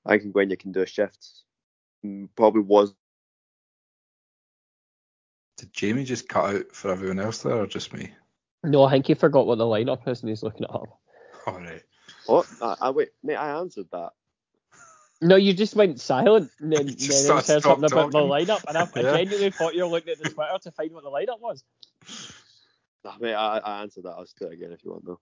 I think Gwenya can do a shift. Probably was. Did Jamie just cut out for everyone else there, or just me? No, I think he forgot what the lineup is and he's looking it up. All right. What? Wait, mate, I answered that. No, you just went silent and then Just said started something about the talking. lineup, and I Yeah. genuinely thought you were looking at the Twitter to find what the lineup was. Nah, mate, I answered that. I'll just do it again if you want, though.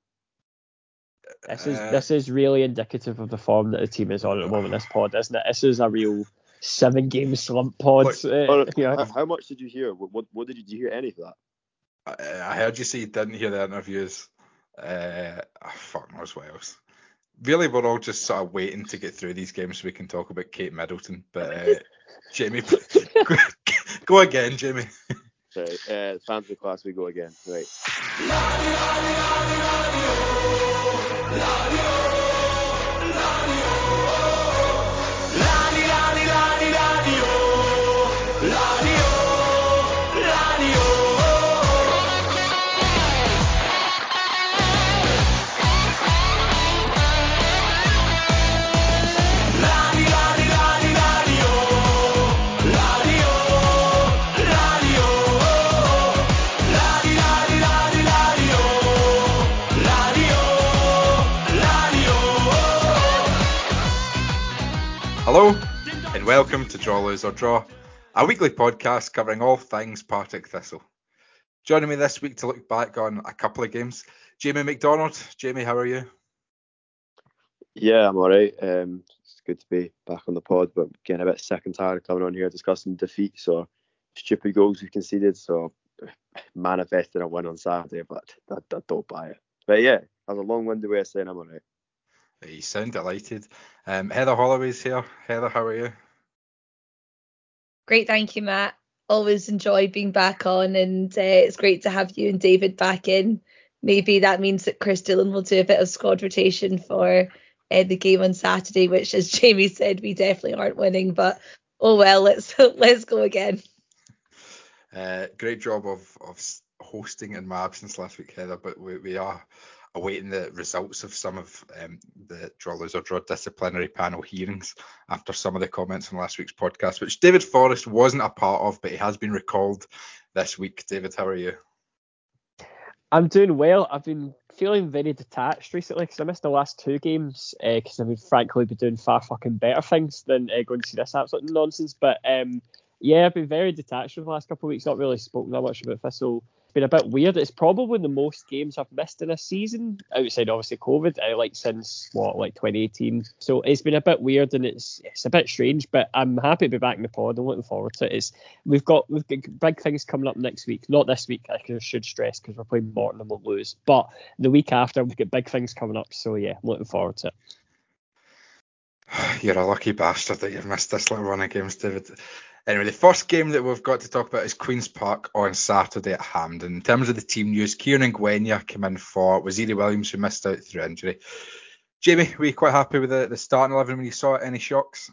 This is really indicative of the form that the team is on at the moment. This pod, isn't it? This is a real 7-game slump pod. How much did you hear? What did you hear any of that? I heard you say you didn't hear the interviews. Fuck knows what else. Really, we're all just sort of waiting to get through these games so we can talk about Kate Middleton. But Jamie, go again, Jamie. Right, fans of the class, we go again. Right. Hello, and welcome to Draw, Lose or Draw, a weekly podcast covering all things Partick Thistle. Joining me this week to look back on a couple of games, Jamie McDonald. Jamie, how are you? Yeah, I'm alright. It's good to be back on the pod, but getting a bit sick and tired of coming on here discussing defeats or stupid goals we conceded. So manifesting a win on Saturday, but I don't buy it. But yeah, that's a long-winded way of saying I'm alright. You sound delighted. Heather Holloway's here. Heather, how are you? Great, thank you, Matt. Always enjoy being back on, and it's great to have you and David back in. Maybe that means that Chris Dillon will do a bit of squad rotation for the game on Saturday, which, as Jamie said, we definitely aren't winning. But oh well, let's go again. Great job of hosting in my absence last week, Heather. But we are awaiting the results of some of the Draw, Lose or Draw disciplinary panel hearings after some of the comments from last week's podcast, which David Forrest wasn't a part of, but he has been recalled this week. David, how are you? I'm doing well. I've been feeling very detached recently because I missed the last 2 games because I've frankly been doing far fucking better things than going to see this absolute nonsense. But yeah, I've been very detached for the last couple of weeks. Not really spoken that much about Thistle. It's been a bit weird. It's probably the most games I've missed in a season outside obviously COVID. Since 2018. So it's been a bit weird and it's a bit strange. But I'm happy to be back in the pod. I'm looking forward to it. We've got big things coming up next week. Not this week, I should stress, because we're playing Morton and we'll lose. But the week after, we've got big things coming up. So yeah, I'm looking forward to it. You're a lucky bastard that you've missed this little run of games, David. Anyway, the first game that we've got to talk about is Queen's Park on Saturday at Hampden. In terms of the team news, Kieran Gwenya came in for Waziri Williams, who missed out through injury. Jamie, were you quite happy with the starting 11 when you saw it? Any shocks?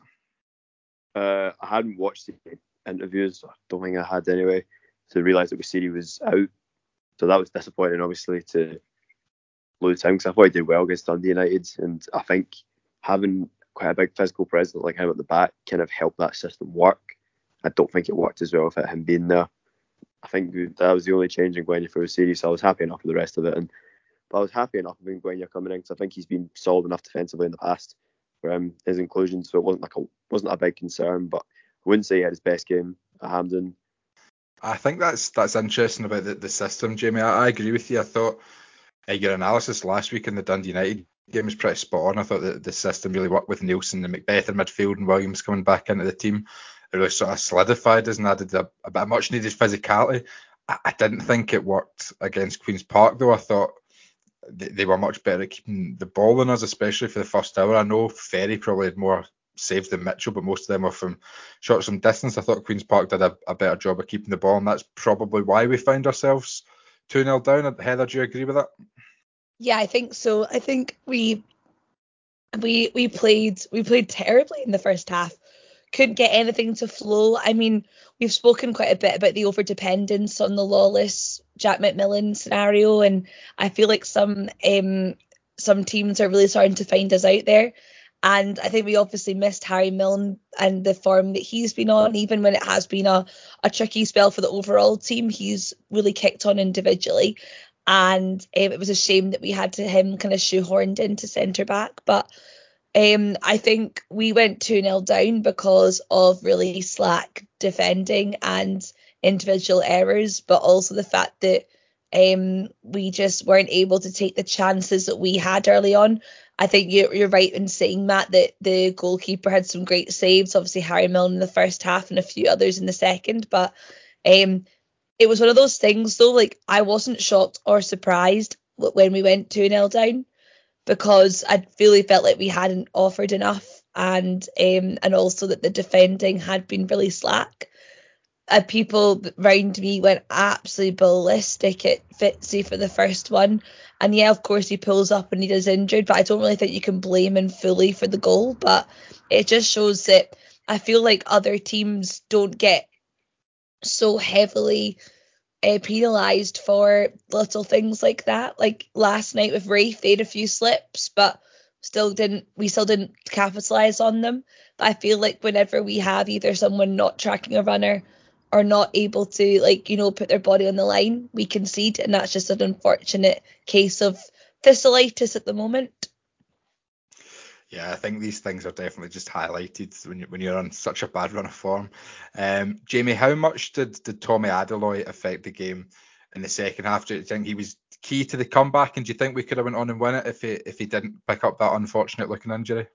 I hadn't watched the interviews. I don't think I had anyway. To realise that Waziri was out. So that was disappointing, obviously, to lose him, because I thought he did well against Dundee United. And I think having quite a big physical presence like him at the back kind of helped that system work. I don't think it worked as well without him being there. I think that was the only change in Gwenya for the series, so I was happy enough with the rest of it. But I was happy enough with Gwenya coming in because I think he's been solid enough defensively in the past for his inclusion, so it wasn't a big concern. But I wouldn't say he had his best game at Hampden. I think that's interesting about the system, Jamie. I agree with you. I thought your analysis last week in the Dundee United game was pretty spot on. I thought that the system really worked with Nielsen and Macbeth in midfield and Williams coming back into the team. It really sort of solidified us and added a bit of much needed physicality. I didn't think it worked against Queen's Park though. I thought they were much better at keeping the ball than us, especially for the first hour. I know Ferry probably had more saves than Mitchell, but most of them were from shots from distance. I thought Queen's Park did a better job of keeping the ball, and that's probably why we found ourselves 2-0 down. Heather, do you agree with that? Yeah, I think so. I think we played terribly in the first half. Couldn't get anything to flow. I mean, we've spoken quite a bit about the over-dependence on the Lawless Jack McMillan scenario, and I feel like some teams are really starting to find us out there. And I think we obviously missed Harry Milne and the form that he's been on, even when it has been a tricky spell for the overall team. He's really kicked on individually. And it was a shame that we had him kind of shoehorned into centre back. But I think we went 2-0 down because of really slack defending and individual errors, but also the fact that we just weren't able to take the chances that we had early on. I think you're right in saying, Matt, that the goalkeeper had some great saves. Obviously, Harry Milne in the first half and a few others in the second. But it was one of those things, though, like I wasn't shocked or surprised when we went 2-0 down, because I really felt like we hadn't offered enough, and also that the defending had been really slack. People round me went absolutely ballistic at Fitzy for the first one. And yeah, of course, he pulls up and he does injured, but I don't really think you can blame him fully for the goal. But it just shows that I feel like other teams don't get so heavily penalised for little things like that. Like last night with Rafe, they had a few slips, but we still didn't capitalise on them. But I feel like whenever we have either someone not tracking a runner or not able to put their body on the line, we concede, and that's just an unfortunate case of Thistleitis at the moment. Yeah, I think these things are definitely just highlighted when you're on such a bad run of form. Jamie, how much did Tommy Adeloy affect the game in the second half? Do you think he was key to the comeback, and do you think we could have went on and won it if he didn't pick up that unfortunate looking injury?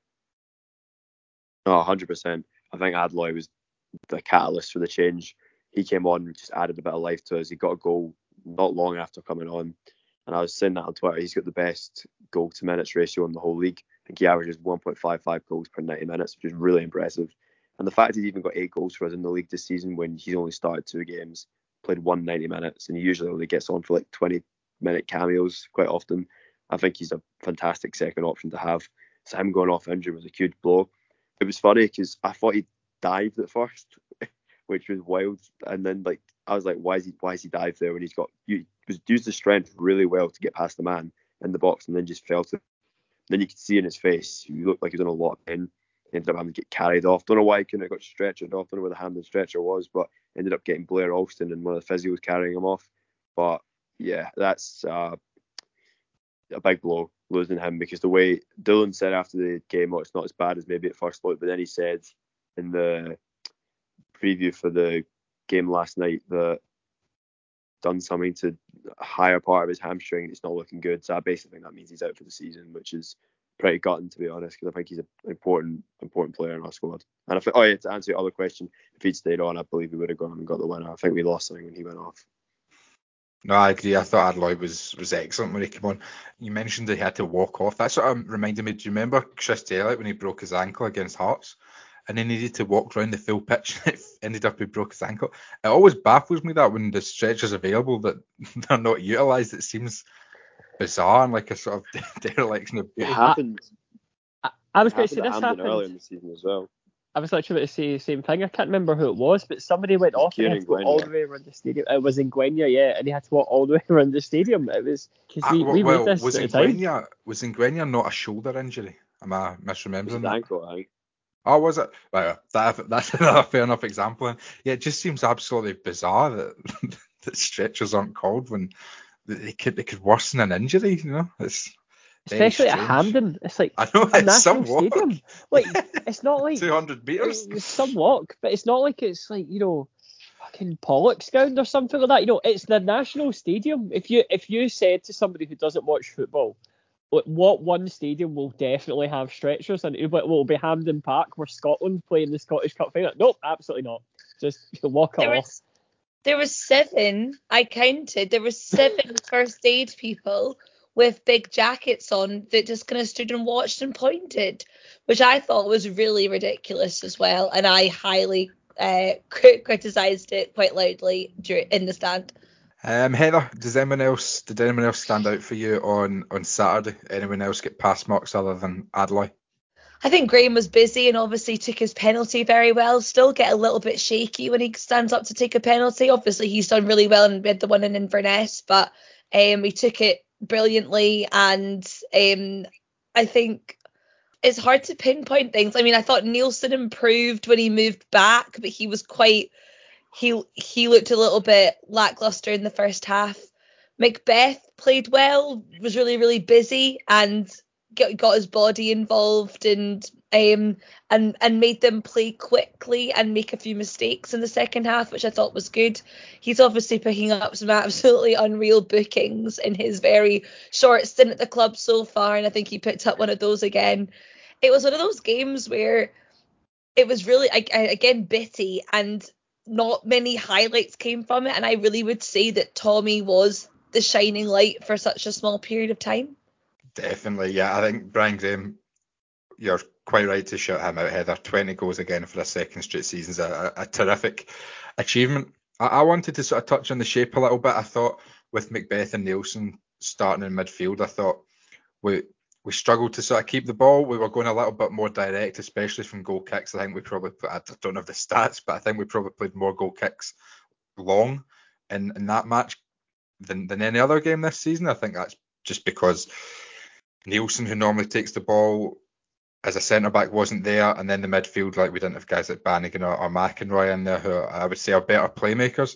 No, 100%. I think Adeloy was the catalyst for the change. He came on and just added a bit of life to us. He got a goal not long after coming on, and I was saying that on Twitter. He's got the best goal to minutes ratio in the whole league. I think he averages 1.55 goals per 90 minutes, which is really impressive. And the fact he's even got 8 goals for us in the league this season, when he's only started 2 games, played 190 minutes, and he usually only gets on for like 20-minute cameos quite often. I think he's a fantastic second option to have. So him going off injured was a huge blow. It was funny because I thought he dived at first, which was wild. And then I was like, why is he dived there when he used his strength really well to get past the man in the box, and then just fell to. Then you could see in his face, he looked like he was in a lot of pain. He ended up having to get carried off. Don't know why he couldn't have got stretchered off. Don't know where the hand and stretcher was, but ended up getting Blair Alston and one of the physios carrying him off. But yeah, that's a big blow, losing him, because the way Dylan said after the game, it's not as bad as maybe at first look, but then he said in the preview for the game last night that done something to a higher part of his hamstring and it's not looking good. So I basically think that means he's out for the season, which is pretty gutting, to be honest, because I think he's an important player in our squad. And I think, to answer your other question, if he'd stayed on, I believe he would have gone and got the winner. I think we lost something when he went off. No, I agree. I thought Adeloy was excellent when he came on. You mentioned that he had to walk off. That sort of reminded me, do you remember Chris Elliott when he broke his ankle against Hearts? And then he needed to walk around the full pitch and it ended up he broke his ankle. It always baffles me that when the stretchers available that they're not utilised. It seems bizarre and like a sort of dereliction of duty. It happened. I was going to say this happened earlier in the season as well. I was actually about to say the same thing. I can't remember who it was, but somebody went off and had to go all the way around the stadium. It was in Gwenya, yeah, and he had to walk all the way around the stadium. It was because we read this was at the time. Was Gwenya not a shoulder injury? Am I misremembering that? Ankle, I think. Oh, was it? Well, that's another fair enough example. Yeah, it just seems absolutely bizarre that that stretchers aren't called when they could worsen an injury. You know, it's especially at Hampden. It's like I know, a national stadium. Like it's not like 200 meters. It's some walk, but it's not like it's like fucking Pollock's ground or something like that. It's the national stadium. If you said to somebody who doesn't watch football, what one stadium will definitely have stretchers, and it will be Hampden Park where Scotland play in the Scottish Cup final. Nope, absolutely not. Just walk off. There was 7. I counted. There were 7 first aid people with big jackets on that just kind of stood and watched and pointed, which I thought was really ridiculous as well. And I highly criticised it quite loudly in the stand. Heather, did anyone else stand out for you on Saturday? Anyone else get pass marks other than Adeloy? I think Graham was busy and obviously took his penalty very well. Still get a little bit shaky when he stands up to take a penalty. Obviously, he's done really well and had the one in Inverness, but he took it brilliantly. And I think it's hard to pinpoint things. I mean, I thought Nielsen improved when he moved back, but he was quite he looked a little bit lackluster in the first half. Macbeth played well, was really, really busy, and got his body involved and made them play quickly and make a few mistakes in the second half, which I thought was good. He's obviously picking up some absolutely unreal bookings in his very short stint at the club so far, and I think he picked up one of those again. It was one of those games where it was really, again, bitty, and not many highlights came from it, and I really would say that Tommy was the shining light for such a small period of time. Definitely, yeah. I think Brian Graham, you're quite right to shout him out, Heather. 20 goals again for a second straight season is a terrific achievement. I wanted to sort of touch on the shape a little bit. I thought with Macbeth and Nielsen starting in midfield, I thought we struggled to sort of keep the ball. We were going a little bit more direct, especially from goal kicks. I think we probably, I don't have the stats, but I think we probably played more goal kicks long in that match than any other game this season. I think that's just because Nielsen, who normally takes the ball as a centre back, wasn't there, and then the midfield, like we didn't have guys like Bannigan or McInroy in there, who I would say are better playmakers.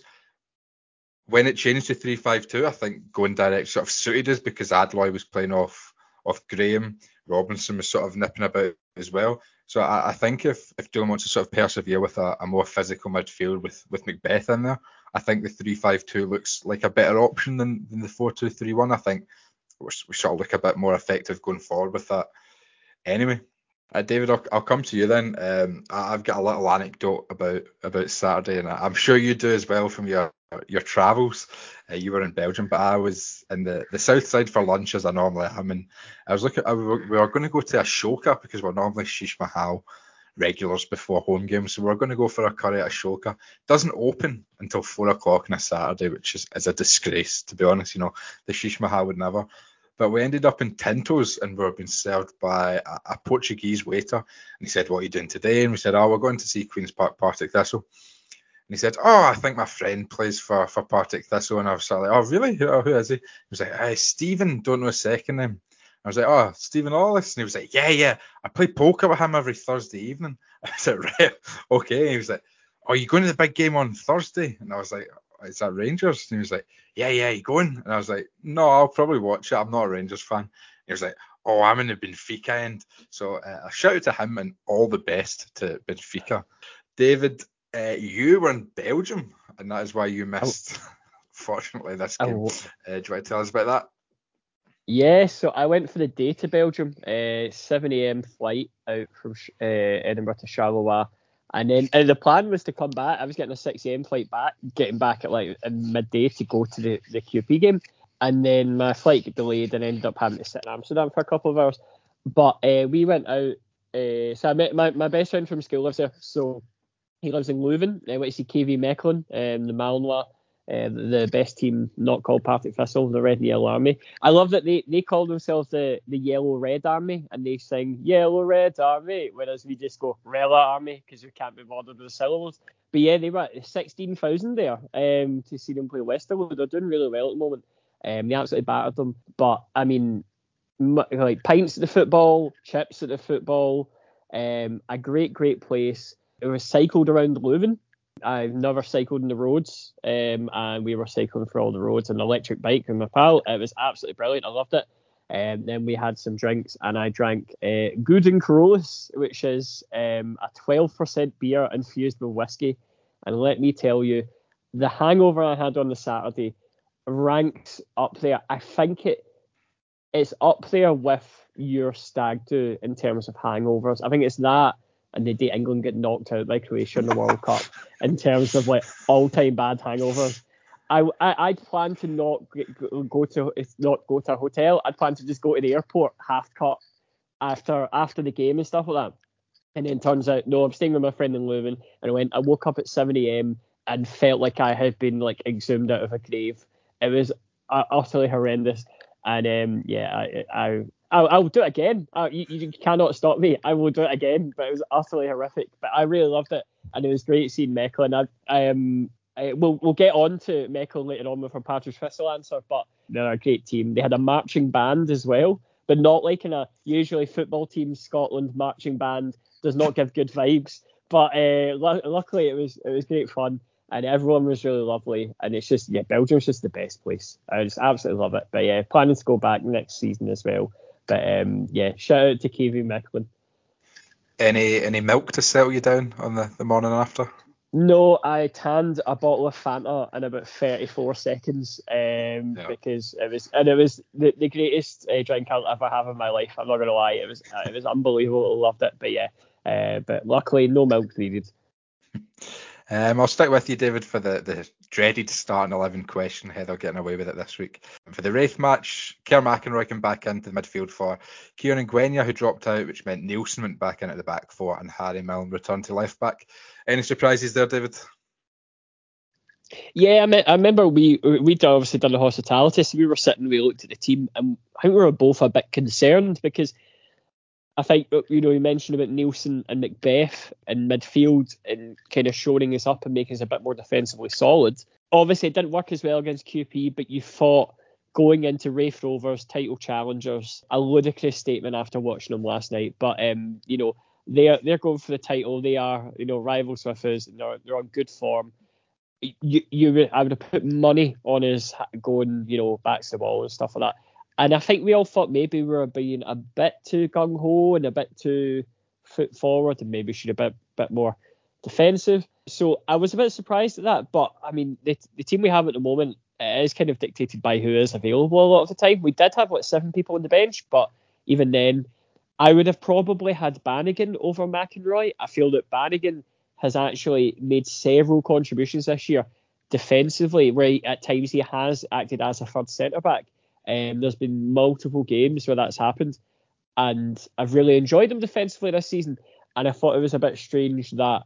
When it changed to 3-5-2, I think going direct sort of suited us because Adloy was playing off Graham, Robinson was sort of nipping about as well. So I think if Dillon wants to sort of persevere with a more physical midfield with Macbeth in there, I think the 3-5-2 looks like a better option than the 4-2-3-1. I think we sort of look a bit more effective going forward with that. Anyway, David, I'll come to you then. I've got a little anecdote about Saturday, and I'm sure you do as well from your travels. You were in Belgium, but I was in the south side for lunch as I normally am, and I was looking. We were going to go to Ashoka because we're normally Sheesh Mahal regulars before home games, so we're going to go for a curry at Ashoka. It doesn't open until 4 o'clock on a Saturday, which is a disgrace, to be honest. You know, the Sheesh Mahal would never. But we ended up in Tinto's and we were being served by a Portuguese waiter. And he said, "What are you doing today?" And we said, "Oh, we're going to see Queen's Park Partick Thistle." And he said, "Oh, I think my friend plays for Partick Thistle." And I was sort of like, "Oh, really? Who is he?" He was like, "Hey, Stephen, don't know his second name." I was like, "Oh, Stephen Ollis." And he was like, Yeah, I play poker with him every Thursday evening." I said, "Right, okay." And he was like, "Oh, you going to the big game on Thursday?" And I was like, "Is that Rangers?" And he was like, Yeah, you going?" And I was like, "No, I'll probably watch it. I'm not a Rangers fan." And he was like, "Oh, I'm in the Benfica end." So a shout out to him and all the best to Benfica. David, you were in Belgium, and that is why you missed, fortunately, this game. Do you want to tell us about that? Yeah, so I went for the day to Belgium, 7 a.m. flight out from Edinburgh to Charleroi. And then the plan was to come back. I was getting a 6 a.m. flight back, getting back at like midday to go to the QP game. And then my flight got delayed and ended up having to sit in Amsterdam for a couple of hours. But we went out. So I met my best friend from school lives there. So he lives in Leuven. I went to see KV Mechelen, the Malinois, the best team not called Partick Thistle, the Red and Yellow Army. I love that they call themselves the Yellow Red Army and they sing Yellow Red Army, whereas we just go Rella Army because we can't be bothered with the syllables. But yeah, they were 16,000 there to see them play Westerlo. They're doing really well at the moment. They absolutely battered them. But I mean, like pints at the football, chips at the football, a great place. It was cycled around Leuven. I've never cycled on the roads, and we were cycling for all the roads on an electric bike with my pal. It was absolutely brilliant. I loved it. And then we had some drinks, and I drank Guden Carolus, which is a 12% beer infused with whiskey. And let me tell you, the hangover I had on the Saturday ranks up there. I think it's up there with your stag do in terms of hangovers. I think it's that and the day England get knocked out by Croatia in the World Cup in terms of like all-time bad hangovers. I'd plan to not go to a hotel. I'd plan to just go to the airport half cut after the game and stuff like that. And then turns out, no, I'm staying with my friend in Leuven. And I woke up at 7 a.m. and felt like I had been like exhumed out of a grave. It was utterly horrendous. And I'll do it again. You cannot stop me. I will do it again. But it was utterly horrific. But I really loved it, and it was great seeing Mechelen. We'll get on to Mechelen later on with our Partick Thistle answer, but they're a great team. They had a marching band as well, but not like in a usually football team Scotland marching band does not give good vibes. But luckily it was great fun, and everyone was really lovely. And it's just, Belgium's just the best place. I just absolutely love it. But yeah, planning to go back next season as well. But shout out to KV Mechelen. Any milk to settle you down on the morning after? No, I canned a bottle of Fanta in about 34 seconds because it was the greatest drink I'll ever have in my life. I'm not gonna lie, it was unbelievable. I loved it, but luckily no milk needed. I'll stick with you, David, for the dreaded starting 11 question. Heather getting away with it this week. For the Raith match, Kerr McInroy came back into the midfield for Kieran Ngwenya, who dropped out, which meant Nielsen went back in at the back four and Harry Milne returned to left back. Any surprises there, David? Yeah, I remember we'd obviously done the hospitality, so we were sitting, we looked at the team, and I think we were both a bit concerned because I think, you mentioned about Nielsen and Macbeth in midfield and kind of shoring us up and making us a bit more defensively solid. Obviously, it didn't work as well against QP, but you thought going into Raith Rovers, title challengers, a ludicrous statement after watching them last night. But, they're going for the title. They are, rivals with us, and they're on good form. I would have put money on us going, back to the wall and stuff like that. And I think we all thought maybe we were being a bit too gung-ho and a bit too foot forward and maybe should have been a bit more defensive. So I was a bit surprised at that. But, I mean, the team we have at the moment is kind of dictated by who is available a lot of the time. We did have, 7 people on the bench, but even then, I would have probably had Bannigan over McInroy. I feel that Bannigan has actually made several contributions this year defensively, where at times he has acted as a third centre-back. There's been multiple games where that's happened, and I've really enjoyed him defensively this season. And I thought it was a bit strange that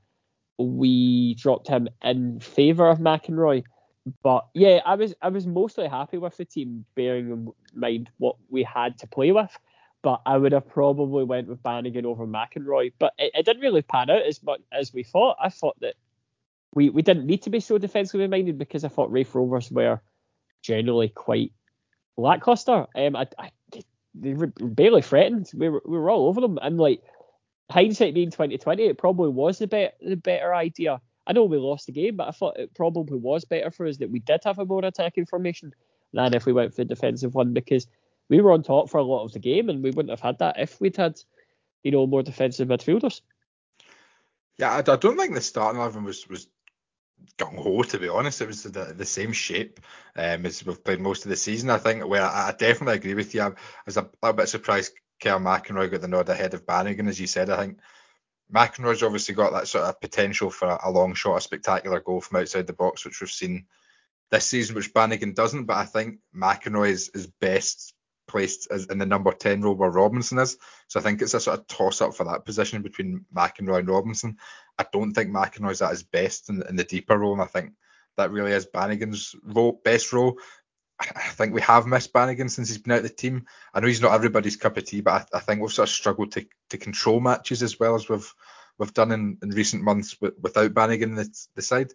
we dropped him in favour of McInroy. But yeah, I was mostly happy with the team, bearing in mind what we had to play with. But I would have probably went with Bannigan over McInroy. But it didn't really pan out as much as we thought. I thought that we didn't need to be so defensively minded because I thought Raith Rovers were generally quite lackluster. They were barely threatened. We were all over them, and hindsight being 2020, it probably was the better idea. I know we lost the game, but I thought it probably was better for us that we did have a more attacking formation than if we went for the defensive one, because we were on top for a lot of the game, and we wouldn't have had that if we'd had more defensive midfielders. Yeah, I don't think the starting 11 was gung-ho, to be honest. It was the same shape as we've played most of the season. I think where I definitely agree with you. I was a little bit surprised Kerr McInroy got the nod ahead of Bannigan, as you said. I think McInroy's obviously got that sort of potential for a long shot, a spectacular goal from outside the box, which we've seen this season, which Bannigan doesn't. But I think McInroy is best placed as in the number 10 role where Robinson is. So I think it's a sort of toss-up for that position between McInroy and Robinson. I don't think McInroy's at his best in the deeper role, and I think that really is Bannigan's best role. I think we have missed Bannigan since he's been out of the team. I know he's not everybody's cup of tea, but I think we've sort of struggled to control matches as well as we've done in recent months without Bannigan in the side.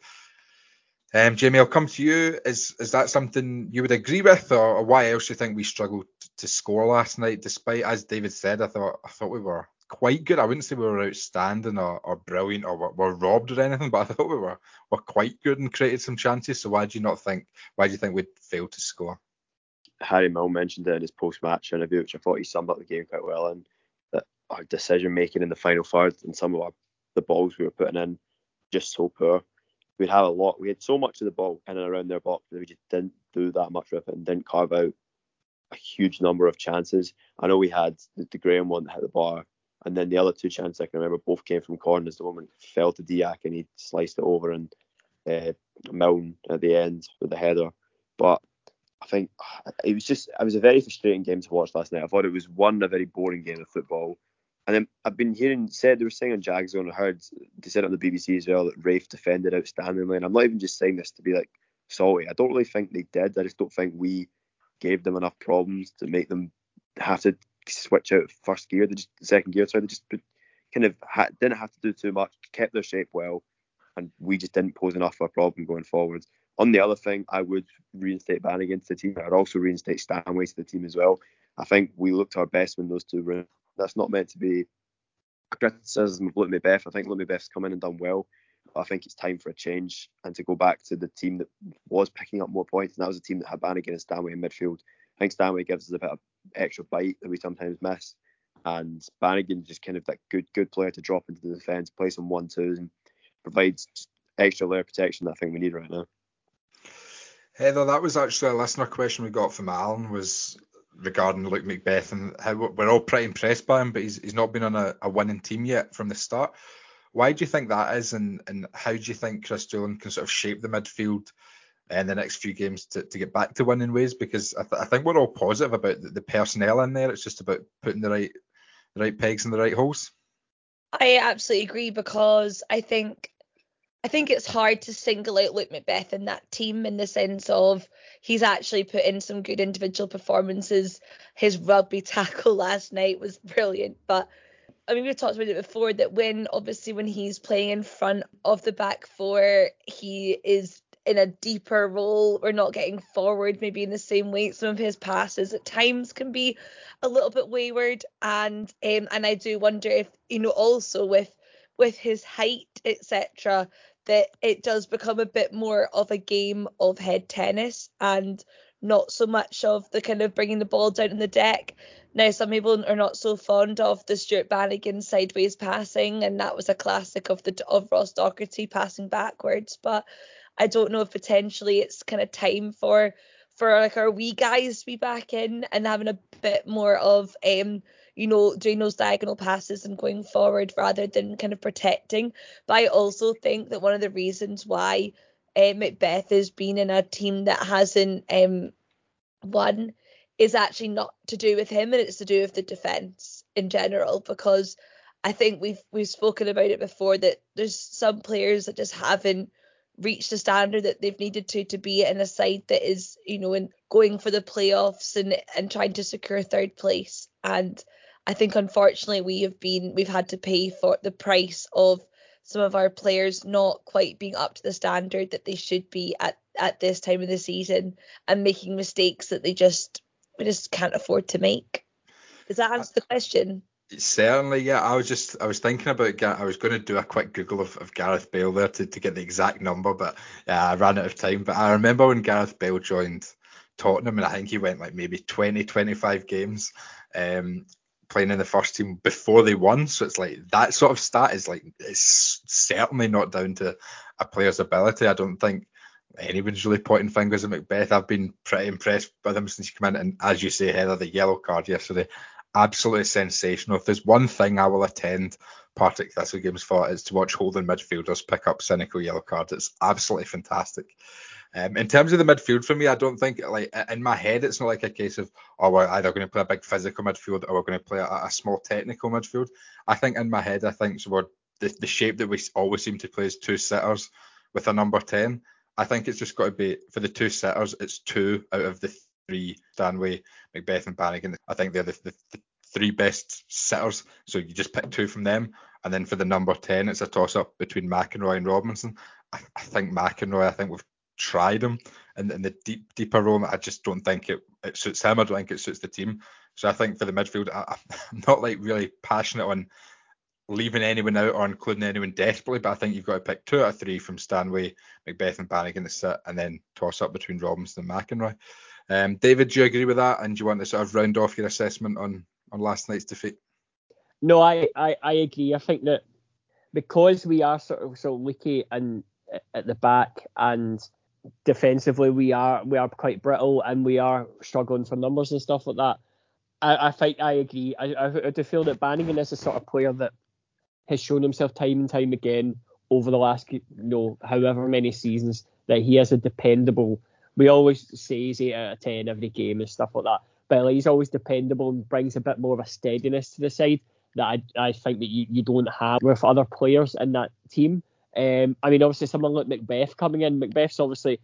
Jamie, I'll come to you. Is that something you would agree with, or why else do you think we struggled to score last night? Despite, as David said, I thought we were quite good. I wouldn't say we were outstanding or brilliant or were robbed or anything, but I thought we were quite good and created some chances. So why do you think we'd failed to score? Harry Milne mentioned it in his post-match interview, which I thought he summed up the game quite well, and that our decision making in the final third and some of the balls we were putting in just so poor. We had so much of the ball in and around their box that we just didn't do that much with it and didn't carve out a huge number of chances. I know we had the Graham one that hit the bar, and then the other 2 chances I can remember both came from corners. The one fell to Diak and he sliced it over, and Milne at the end with the header. But I think it was a very frustrating game to watch last night. I thought it was a very boring game of football. And then I've been they were saying on Jagzone, I heard they said on the BBC as well that Raith defended outstandingly. And I'm not even just saying this to be salty. I don't really think they did. I just don't think we gave them enough problems to make them have to switch out first gear, second gear. Sorry, they just kind of didn't have to do too much, kept their shape well, and we just didn't pose enough of a problem going forward. On the other thing, I would reinstate Bannigan to the team. I'd also reinstate Stanway to the team as well. I think we looked our best when those two were in. That's not meant to be a criticism of Luke Macbeth. I think Luke Macbeth's come in and done well. But I think it's time for a change and to go back to the team that was picking up more points. And that was a team that had Bannigan and Stanway in midfield. I think Stanway gives us a bit of extra bite that we sometimes miss. And Bannigan just kind of that good player to drop into the defence, play some 1-2s and provides extra layer of protection that I think we need right now. Heather, that was actually a listener question we got from Alan, was regarding Luke Macbeth and how we're all pretty impressed by him, but he's not been on a winning team yet from the start. Why do you think that is, and how do you think Chris Doolan can sort of shape the midfield in the next few games to get back to winning ways? Because I think we're all positive about the personnel in there. It's just about putting the right pegs in the right holes. I absolutely agree, because I think it's hard to single out Luke Macbeth in that team, in the sense of he's actually put in some good individual performances. His rugby tackle last night was brilliant, but I mean, we've talked about it before, that when he's playing in front of the back four, he is in a deeper role. We're not getting forward maybe in the same way. Some of his passes at times can be a little bit wayward, and I do wonder if, also with his height, etc., that it does become a bit more of a game of head tennis and not so much of the kind of bringing the ball down in the deck. Now, some people are not so fond of the Stuart Bannigan sideways passing, and that was a classic of Ross Docherty passing backwards. But I don't know if potentially it's kind of time for like our wee guys to be back in and having a bit more of doing those diagonal passes and going forward rather than kind of protecting. But I also think that one of the reasons why Macbeth has been in a team that hasn't won is actually not to do with him, and it's to do with the defence in general, because I think we've spoken about it before, that there's some players that just haven't reached the standard that they've needed to be in a side that is, in going for the playoffs and trying to secure third place. And I think unfortunately we've had to pay for the price of some of our players not quite being up to the standard that they should be at this time of the season, and making mistakes that we just can't afford to make. Does that answer the question? Certainly, yeah. I was thinking about, I was going to do a quick Google of Gareth Bale there to get the exact number, but I ran out of time. But I remember when Gareth Bale joined Tottenham, and I think he went like maybe 20-25 games playing in the first team before they won. So it's like that sort of stat is like, it's certainly not down to a player's ability. I don't think anyone's really pointing fingers at Macbeth. I've been pretty impressed with him since he came in, and as you say, Heather, the yellow card yesterday, absolutely sensational. If there's one thing I will attend Partick Thistle games for, is to watch holding midfielders pick up cynical yellow cards. It's absolutely fantastic. In terms of the midfield, for me, I don't think, like, in my head, it's not like a case of, we're either going to play a big physical midfield or we're going to play a small technical midfield. I think in my head, so the shape that we always seem to play is two sitters with a number 10. I think it's just got to be, for the two sitters, it's two out of the three, Stanway, Macbeth and Bannigan. I think they're the three best sitters, so you just pick two from them. And then for the number 10, it's a toss-up between McInroy and Robinson. I think McInroy, I think we've tried him in the deeper role. I just don't think it suits him. I don't think it suits the team. So I think for the midfield, I'm not like really passionate on leaving anyone out or including anyone desperately, but I think you've got to pick 2 out of 3 from Stanway, Macbeth and Bannigan to sit, and then toss up between Robinson and McInroy. David, do you agree with that? And do you want to sort of round off your assessment on last night's defeat? No, I agree. I think that because we are sort of so leaky and at the back, and defensively we are quite brittle, and we are struggling for numbers and stuff like that. I think I agree. I do feel that Bannigan is the sort of player that has shown himself time and time again over the last, however many seasons, that he is a dependable. We always say he's 8 out of 10 every game and stuff like that, but he's always dependable and brings a bit more of a steadiness to the side that I think that you don't have with other players in that team. I mean, obviously someone like Macbeth coming in. Macbeth's obviously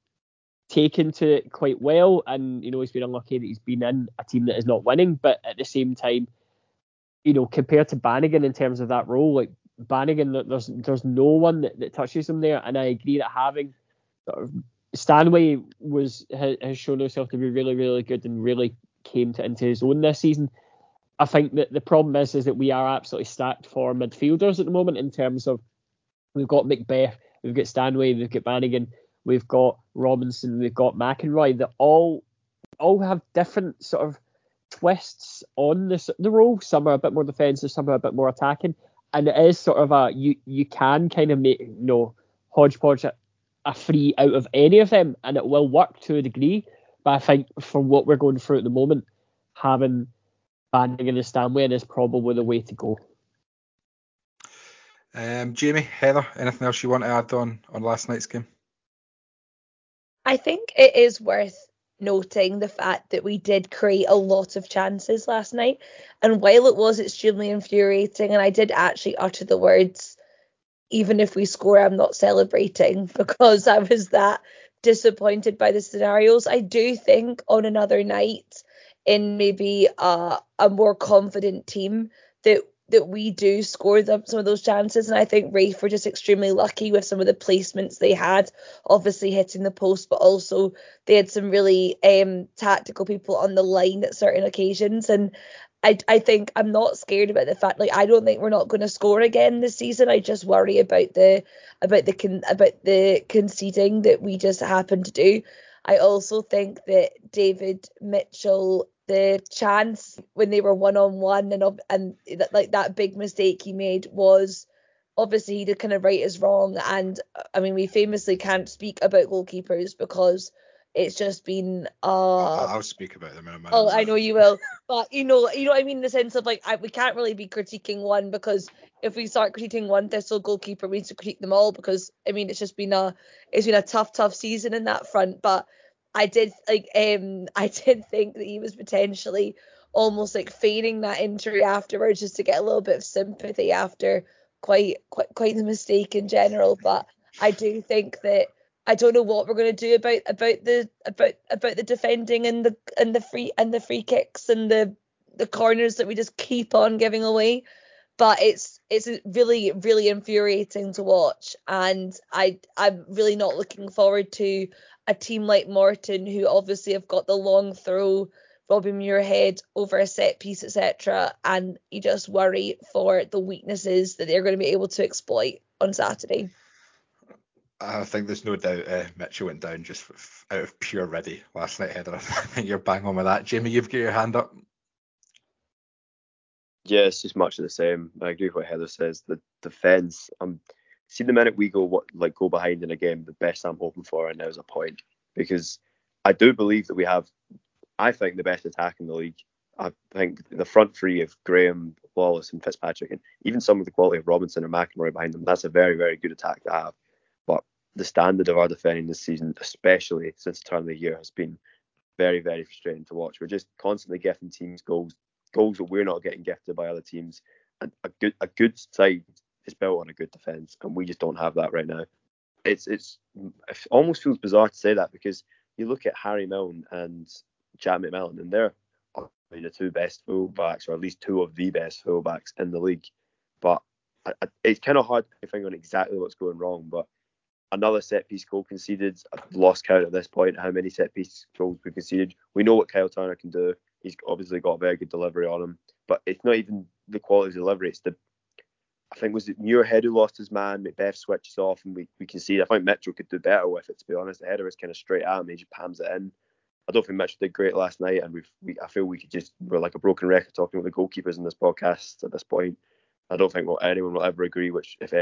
taken to it quite well, and he's been unlucky that he's been in a team that is not winning, but at the same time, compared to Bannigan in terms of that role, like Bannigan, there's no one that touches him there. And I agree that having sort of Stanway has shown himself to be really, really good and really came into his own this season. I think that the problem is that we are absolutely stacked for midfielders at the moment in terms of we've got Macbeth, we've got Stanway, we've got Bannigan, we've got Robinson, we've got McInroy. That all have different sort of twists on the role. Some are a bit more defensive, some are a bit more attacking, and it is sort of you can kind of make hodgepodge a free out of any of them, and it will work to a degree. But I think for what we're going through at the moment, having Bannigan and Stanway is probably the way to go. Jamie, Heather, anything else you want to add on last night's game? I think it is worth noting the fact that we did create a lot of chances last night. And while it was extremely infuriating, and I did actually utter the words, even if we score, I'm not celebrating, because I was that disappointed by the scenarios. I do think on another night in maybe a more confident team that we do score some of those chances, and I think Rafe were just extremely lucky with some of the placements they had, obviously hitting the post, but also they had some really tactical people on the line at certain occasions. And I think I'm not scared about the fact, I don't think we're not going to score again this season. I just worry about the conceding that we just happen to do. I also think that David Mitchell, the chance when they were 1-on-1 and that big mistake he made was obviously he did kind of right his wrong. And I mean, we famously can't speak about goalkeepers because it's just been I'll speak about them in a minute. Oh, I know you will, but you know what I mean, in the sense of we can't really be critiquing one, because if we start critiquing one Thistle goalkeeper, we need to critique them all, because I mean it's been a tough season in that front. But I did think that he was potentially almost feigning that injury afterwards just to get a little bit of sympathy after quite the mistake in general. But I do think that I don't know what we're going to do about the defending and the free kicks and the corners that we just keep on giving away. But it's really, really infuriating to watch, and I'm really not looking forward to a team like Morton, who obviously have got the long throw, Robbie Muirhead over a set piece, etc. And you just worry for the weaknesses that they're going to be able to exploit on Saturday. I think there's no doubt Mitchell went down just out of pure ready last night, Heather. I think you're bang on with that. Jamie, you've got your hand up. Yeah, it's just much of the same. I agree with what Heather says. The defence, see the minute we go behind in a game, the best I'm hoping for right now is a point, because I do believe that we have, I think, the best attack in the league. I think the front three of Graham, Wallace and Fitzpatrick, and even some of the quality of Robinson and McInroy behind them, that's a very, very good attack to have. But the standard of our defending this season, especially since the turn of the year, has been very, very frustrating to watch. We're just constantly gifting teams goals that we're not getting gifted by other teams. And a good side is built on a good defence, and we just don't have that right now. It almost feels bizarre to say that, because you look at Harry Milne and Jack McMillan, and they're the two best fullbacks, or at least two of the best fullbacks in the league. But it's kind of hard to finger on exactly what's going wrong. But another set piece goal conceded. I've lost count at this point how many set piece goals we conceded. We know what Kyle Turner can do. He's obviously got a very good delivery on him, but it's not even the quality of delivery. It's I think was it Muirhead who lost his man. Macbeth switches off and we concede. I think Mitchell could do better with it, to be honest. The header was kind of straight at him. He just pams it in. I don't think Mitchell did great last night, and I feel we're like a broken record talking about the goalkeepers in this podcast at this point. I don't think anyone will ever agree.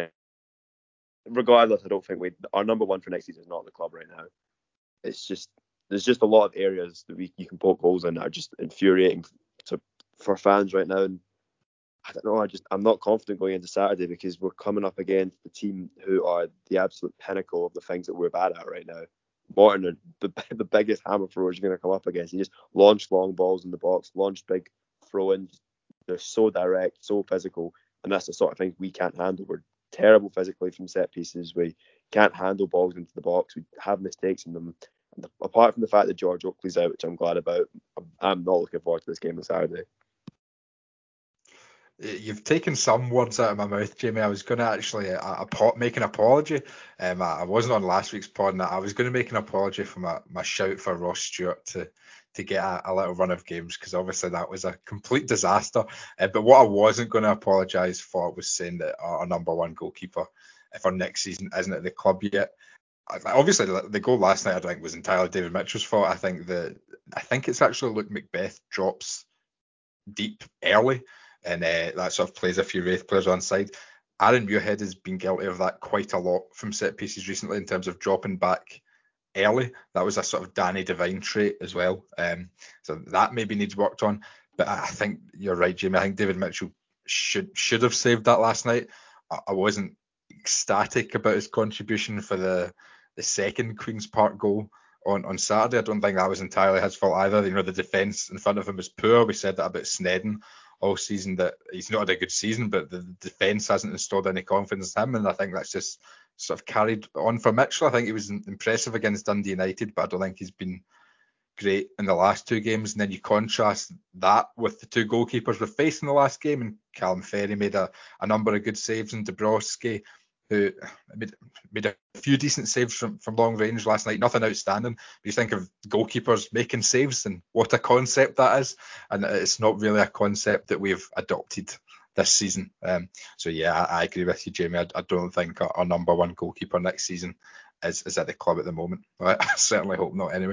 Regardless, I don't think our number one for next season is not the club right now. It's just there's just a lot of areas that you can poke holes in that are just infuriating for fans right now. And I don't know. I'm not confident going into Saturday, because we're coming up against the team who are the absolute pinnacle of the things that we're bad at right now. Morton are the biggest hammer throwers you're going to come up against. He just launch long balls in the box, launch big throw-ins. They're so direct, so physical, and that's the sort of things we can't handle. We're terrible physically from set pieces. We can't handle balls into the box. We have mistakes in them. And apart from the fact that George Oakley's out, which I'm glad about, I'm not looking forward to this game on Saturday. You've taken some words out of my mouth, Jamie. I was going to actually make an apology. I wasn't on last week's pod, and I was going to make an apology for my shout for Ross Stewart to to get a little run of games, because obviously that was a complete disaster. But what I wasn't going to apologise for was saying that our number one goalkeeper for next season isn't at the club yet. Obviously, the goal last night I think was entirely David Mitchell's fault. I think it's actually Luke Macbeth drops deep early, and that sort of plays a few Wraith players on side. Aaron Muirhead has been guilty of that quite a lot from set pieces recently in terms of dropping back early. That was a sort of Danny Devine trait as well. So that maybe needs worked on. But I think you're right, Jamie. I think David Mitchell should have saved that last night. I wasn't ecstatic about his contribution for the second Queen's Park goal on Saturday. I don't think that was entirely his fault either. The defence in front of him was poor. We said that about Snedden all season, that he's not had a good season, but the defence hasn't installed any confidence in him, and I think that's just sort of carried on for Mitchell. I think he was impressive against Dundee United, but I don't think he's been great in the last two games. And then you contrast that with the two goalkeepers we're facing the last game, and Callum Ferry made a number of good saves, and Dabrowski, who made a few decent saves from long range last night. Nothing outstanding. But you think of goalkeepers making saves, and what a concept that is. And it's not really a concept that we've adopted this season. So yeah, I agree with you, Jamie. I don't think our number one goalkeeper next season is at the club at the moment. I certainly hope not anyway.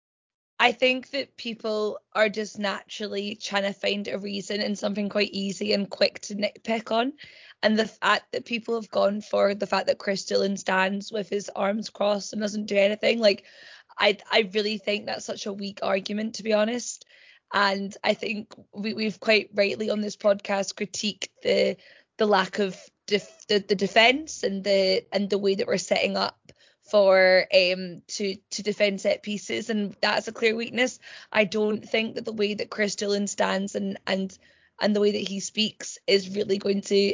I think that people are just naturally trying to find a reason and something quite easy and quick to nitpick on. And the fact that people have gone for the fact that Chris Dillon stands with his arms crossed and doesn't do anything, like, I really think that's such a weak argument, to be honest. And I think we've quite rightly on this podcast critiqued the lack of the defence and the way that we're setting up for to defend set pieces, and that's a clear weakness. I don't think that the way that Chris Dillon stands and the way that he speaks is really going to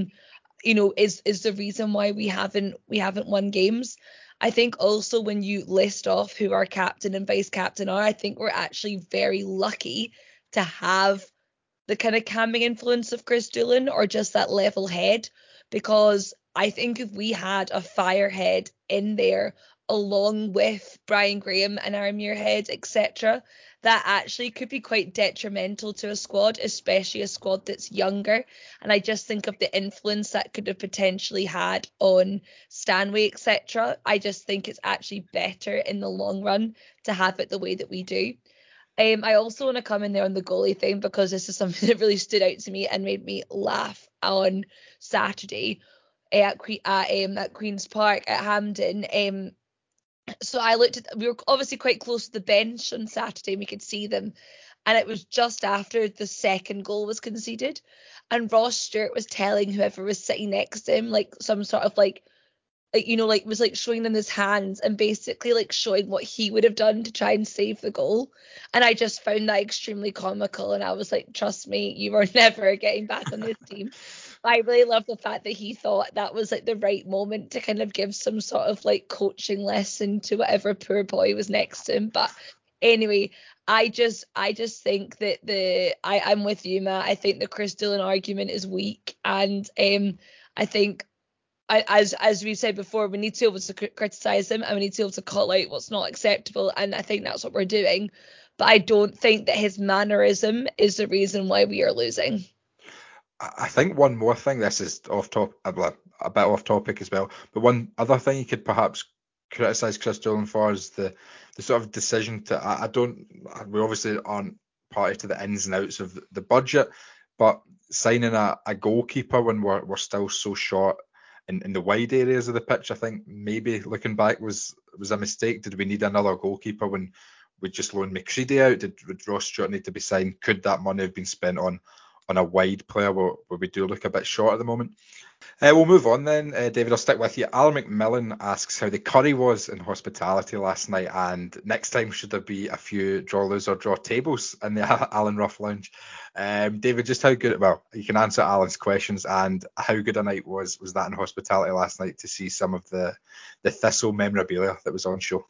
is the reason why we haven't won games. I think also when you list off who our captain and vice captain are, I think we're actually very lucky to have the kind of calming influence of Chris Dillon, or just that level head, because I think if we had a firehead in there along with Brian Graham and Aaron Muirhead, etc., that actually could be quite detrimental to a squad, especially a squad that's younger. And I just think of the influence that could have potentially had on Stanway, etc. I just think it's actually better in the long run to have it the way that we do. I also want to come in there on the goalie thing, because this is something that really stood out to me and made me laugh on Saturday at Queen's Park at Hampden. So I looked at, we were obviously quite close to the bench on Saturday, and we could see them, and it was just after the second goal was conceded, and Ross Stewart was telling whoever was sitting next to him, like, some sort of like was like showing them his hands and basically like showing what he would have done to try and save the goal. And I just found that extremely comical, and I was like, trust me, you are never getting back on this team. I really love the fact that he thought that was like the right moment to kind of give some sort of like coaching lesson to whatever poor boy was next to him. But anyway, I just think that I'm with you, Matt. I think the Chris Dillon argument is weak, and I think, as we said before, we need to be able to criticise him, and we need to be able to call out what's not acceptable, and I think that's what we're doing. But I don't think that his mannerism is the reason why we are losing. I think one more thing, this is a bit off topic as well, but one other thing you could perhaps criticise Chris Dillon for is the sort of decision to, we obviously aren't party to the ins and outs of the budget, but signing a goalkeeper when we're still so short in the wide areas of the pitch, I think maybe looking back was a mistake. Did we need another goalkeeper when we just loaned McCready out? Would Ross Stewart need to be signed? Could that money have been spent on a wide player where we do look a bit short at the moment? We'll move on then, David. I'll stick with you. Alan McMillan asks how the curry was in hospitality last night, and next time should there be a few draw lose or draw tables in the Alan Rough Lounge? David, just how good? Well, you can answer Alan's questions, and how good a night was that in hospitality last night to see some of the Thistle memorabilia that was on show?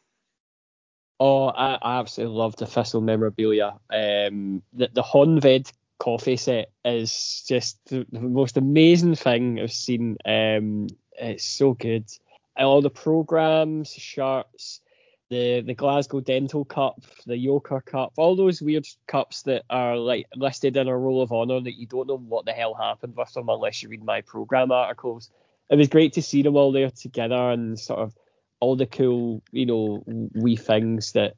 Oh, I absolutely loved the Thistle memorabilia. The Honved coffee set is just the most amazing thing I've seen. It's so good. All the programs, shirts, the Glasgow Dental Cup, the Yoker Cup, all those weird cups that are like listed in a roll of honour that you don't know what the hell happened with them unless you read my programme articles. It was great to see them all there together and sort of all the cool, wee things that,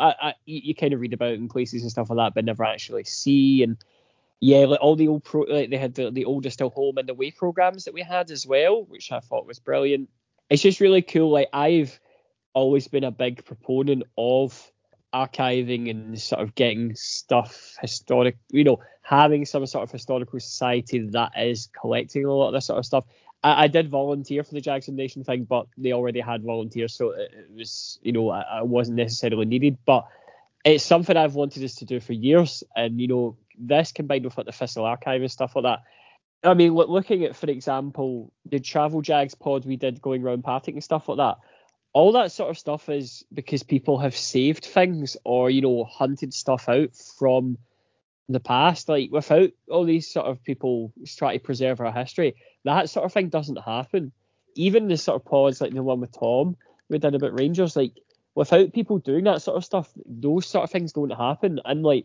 you kind of read about in places and stuff like that, but never actually see. And yeah, like all the old they had the older still home and away programmes that we had as well, which I thought was brilliant. It's just really cool. Like I've always been a big proponent of archiving and sort of getting stuff historic, having some sort of historical society that is collecting a lot of this sort of stuff. I did volunteer for the Jackson Nation thing, but they already had volunteers, so it was, I wasn't necessarily needed. But it's something I've wanted us to do for years, and this combined with like the Thistle Archive and stuff like that. I mean, looking at, for example, the Travel Jags pod we did going around Partick and stuff like that. All that sort of stuff is because people have saved things or, hunted stuff out from the past. Like without all these sort of people trying to preserve our history, that sort of thing doesn't happen. Even the sort of pods like the one with Tom we did about Rangers, like without people doing that sort of stuff, those sort of things don't happen. And like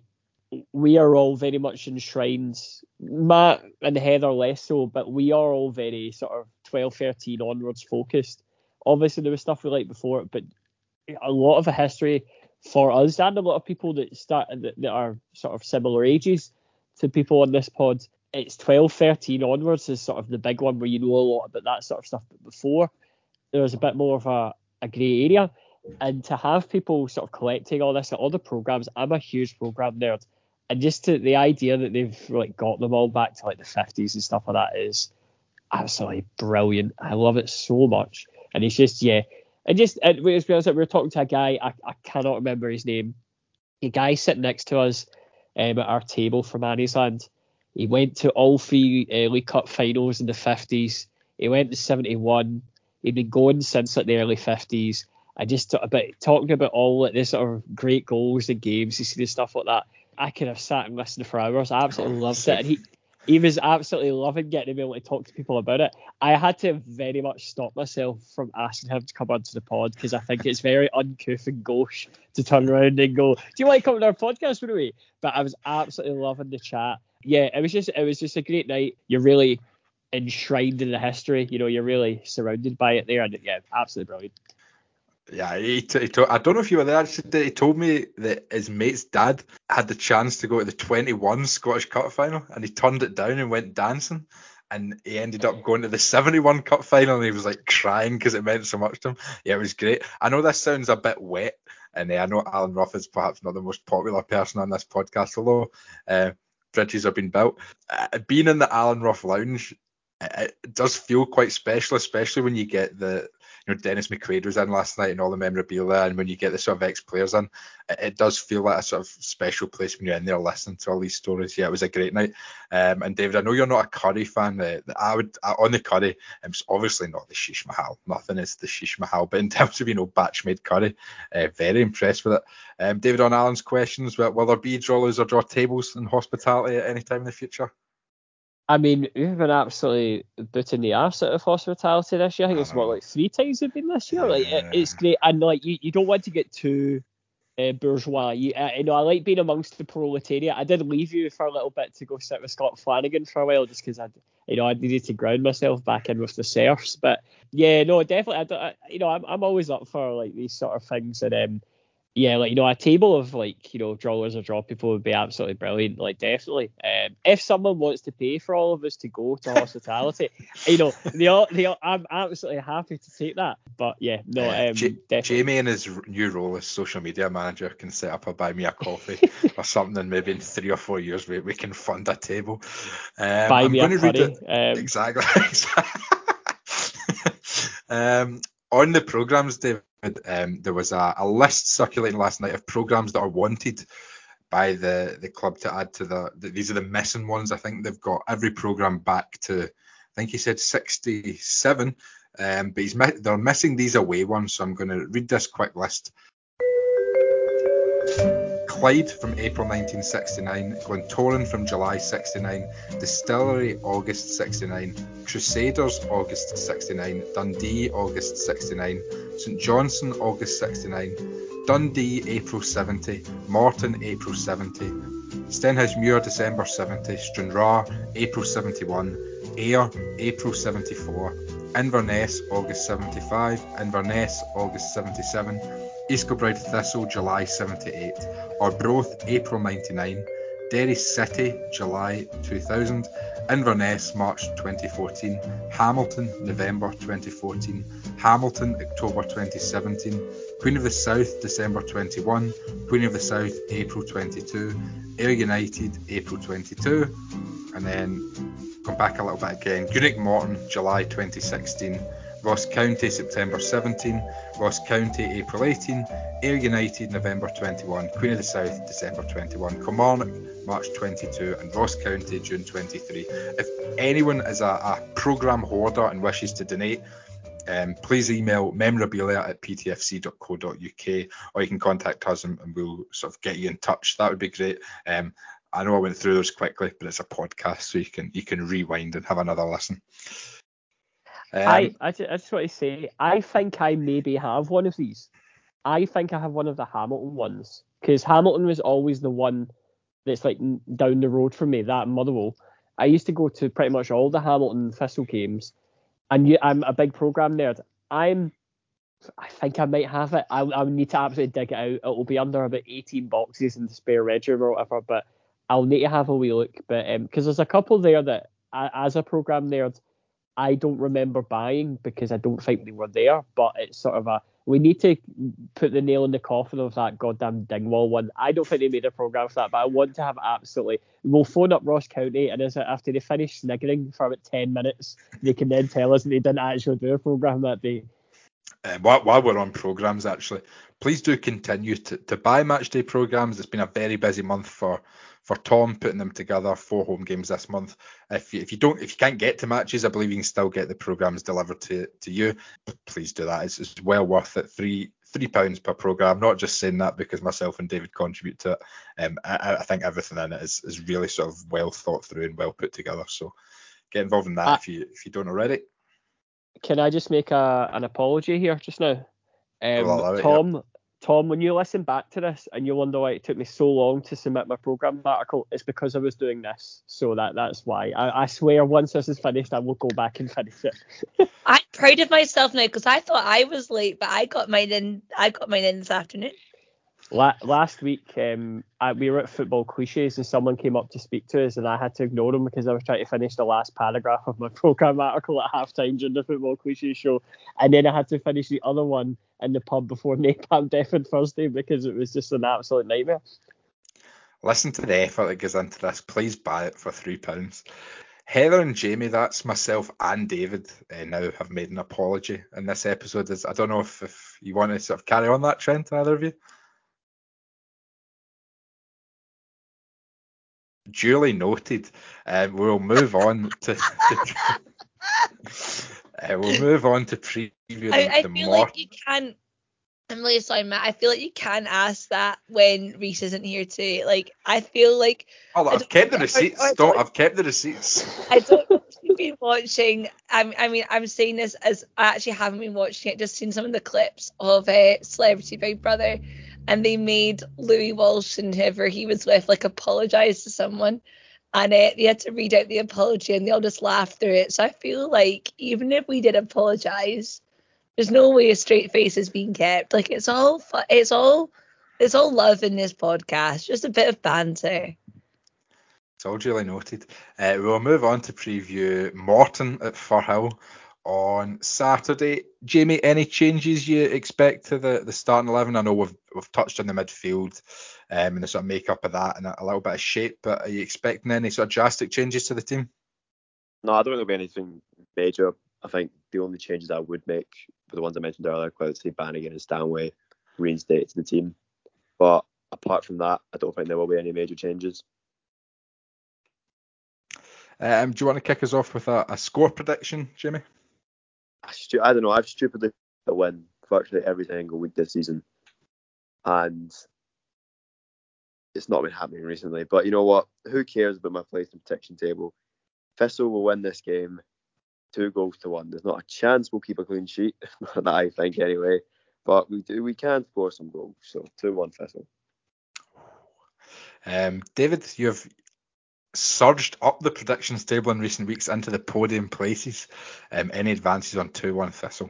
we are all very much enshrined, Matt and Heather less so, but we are all very sort of 12, 13 onwards focused. Obviously, there was stuff we liked before, but a lot of the history for us and a lot of people that are sort of similar ages to people on this pod, it's 12, 13 onwards is sort of the big one where you know a lot about that sort of stuff. But before, there was a bit more of a grey area. And to have people sort of collecting all this, all the programmes, I'm a huge programme nerd. And just the idea that they've like got them all back to like the 50s and stuff like that is absolutely brilliant. I love it so much. And it's just, yeah. And we were talking to a guy, I cannot remember his name. A guy sitting next to us at our table from Anniesland. He went to all 3 League Cup finals in the 50s. He went to 71. He'd been going since like the early 50s. I just talking about all like this sort of great goals and games, you see the stuff like that. I could have sat and listened for hours. I absolutely loved it. And he was absolutely loving getting to be able to talk to people about it. I had to very much stop myself from asking him to come onto the pod because I think it's very uncouth and gauche to turn around and go, "Do you want to come to our podcast with me?" But I was absolutely loving the chat. Yeah, it was just a great night. You're really enshrined in the history. You're really surrounded by it there, and yeah, absolutely brilliant. Yeah, I don't know if you were there. Actually, he told me that his mate's dad had the chance to go to the 21 Scottish Cup final, and he turned it down and went dancing. And he ended up going to the 71 Cup final, and he was like crying because it meant so much to him. Yeah, it was great. I know this sounds a bit wet, and I know Alan Rough is perhaps not the most popular person on this podcast, although bridges have been built. Being in the Alan Rough Lounge, it does feel quite special, especially when you get Dennis McQuaid was in last night and all the memorabilia, and when you get the sort of ex-players in, it does feel like a sort of special place when you're in there listening to all these stories. Yeah, it was a great night. And David, I know you're not a curry fan. On the curry, it's obviously not the Shish Mahal. Nothing is the Shish Mahal, but in terms of batch made curry, very impressed with it. David, on Alan's questions, will there be draw or draw tables in hospitality at any time in the future? I mean, we've been absolutely booting the arse out of hospitality this year. I think it's like 3 times we've been this year. Like it's great, and like you don't want to get too bourgeois. I like being amongst the proletariat. I did leave you for a little bit to go sit with Scott Flanagan for a while, just because I needed to ground myself back in with the serfs. But yeah, no, definitely. I'm always up for like these sort of things, and yeah, like a table of like drawers or draw people would be absolutely brilliant. Like definitely, if someone wants to pay for all of us to go to hospitality, I'm absolutely happy to take that. But yeah, no, definitely. Jamie in his new role as social media manager can set up a buy me a coffee or something, and maybe in 3 or 4 years we can fund a table. Buy me a curry. Exactly. On the programmes, David, there was a list circulating last night of programmes that are wanted by the club to add to these are the missing ones. I think they've got every programme back to, I think he said 67, but they're missing these away ones, so I'm going to read this quick list. Clyde from April 1969, Glentoran from July 69, Distillery August 69, Crusaders August 69, Dundee August 69, St Johnstone August 69, Dundee April 70, Morton April 70, Stenhousemuir December 70, Stranraer April 71, Ayr April 74, Inverness August 75, Inverness August 77, East Kilbride Thistle July 78, Arbroath April 99, Derry City July 2000, Inverness March 2014, Hamilton November 2014, Hamilton October 2017, Queen of the South December 21, Queen of the South April 22, Ayr United April 22, and then come back a little bit again, Greenock Morton July 2016, Ross County September 17, Ross County April 18, Ayr United November 21, Queen of the South December 21, Kilmarnock March 22, and Ross County June 23. If anyone is a programme hoarder and wishes to donate, please email memorabilia@ptfc.co.uk, or you can contact us and we'll sort of get you in touch. That would be great. I know I went through those quickly, but it's a podcast, so you can rewind and have another listen. I just want to say, I think I maybe have one of these. I think I have one of the Hamilton ones, because Hamilton was always the one that's like down the road from me, that Motherwell. I used to go to pretty much all the Hamilton Thistle games, and I'm a big programme nerd. I think I might have it. I'll need to absolutely dig it out. It'll be under about 18 boxes in the spare bedroom or whatever, but I'll need to have a wee look. But because there's a couple there that, as a programme nerd, I don't remember buying because I don't think they were there. But it's sort of we need to put the nail in the coffin of that goddamn Dingwall one. I don't think they made a programme for that, but I want to have absolutely. We'll phone up Ross County, and after they finish sniggering for about 10 minutes, they can then tell us that they didn't actually do a programme that day. While we're on programmes, actually, please do continue to buy matchday programmes. It's been a very busy month for Tom putting them together. 4 home games this month. If you can't get to matches, I believe you can still get the programmes delivered to you. Please do that. It's well worth it. £3 per programme. Not just saying that because myself and David contribute to it. I think everything in it is really sort of well thought through and well put together. So get involved in that if you don't already. Can I just make an apology here just now? Tom, when you listen back to this and you wonder why it took me so long to submit my programme article, it's because I was doing this. So that's why. I swear once this is finished, I will go back and finish it. I'm proud of myself now because I thought I was late, but I got mine in this afternoon. Last week, we were at Football Cliches and someone came up to speak to us and I had to ignore him because I was trying to finish the last paragraph of my programme article at halftime during the Football Cliches show, and then I had to finish the other one in the pub before Napalm Death on Thursday because it was just an absolute nightmare. Listen to the effort that goes into this. Please buy it for £3. Heather and Jamie, that's myself and David, now have made an apology in this episode. I don't know if you want to sort of carry on that trend, either of you. Duly noted. We'll move on to preview I feel like you can. I'm really sorry, Matt. I feel like you can ask that when Reese isn't here too. Like, I feel like. I've kept the receipts. I've kept the receipts. I don't know if you've been watching. I'm saying this as I actually haven't been watching it. Just seen some of the clips of Celebrity Big Brother, and they made Louis Walsh and whoever he was with like apologise to someone, and they had to read out the apology, and they all just laughed through it. So I feel like even if we did apologise, there's no way a straight face is being kept. Like it's all love in this podcast. Just a bit of banter. It's all duly noted. We'll move on to preview Morton at Firhill on Saturday. Jamie, any changes you expect to the starting 11? I know we've touched on the midfield and the sort of makeup of that and a little bit of shape, but are you expecting any sort of drastic changes to the team? No, I don't think there'll be anything major. I think the only changes I would make for the ones I mentioned earlier, quite say Bannigan and Stanway reinstated to the team. But apart from that, I don't think there will be any major changes. Do you want to kick us off with a score prediction, Jamie? I don't know. I've stupidly win virtually every single week this season, and it's not been happening recently. But you know what? Who cares about my place in the protection table? Thistle will win this game 2-1. There's not a chance we'll keep a clean sheet, that I think anyway. But we can score some goals. So 2-1 Thistle. David, you've surged up the predictions table in recent weeks into the podium places. Any advances on 2-1 Thistle?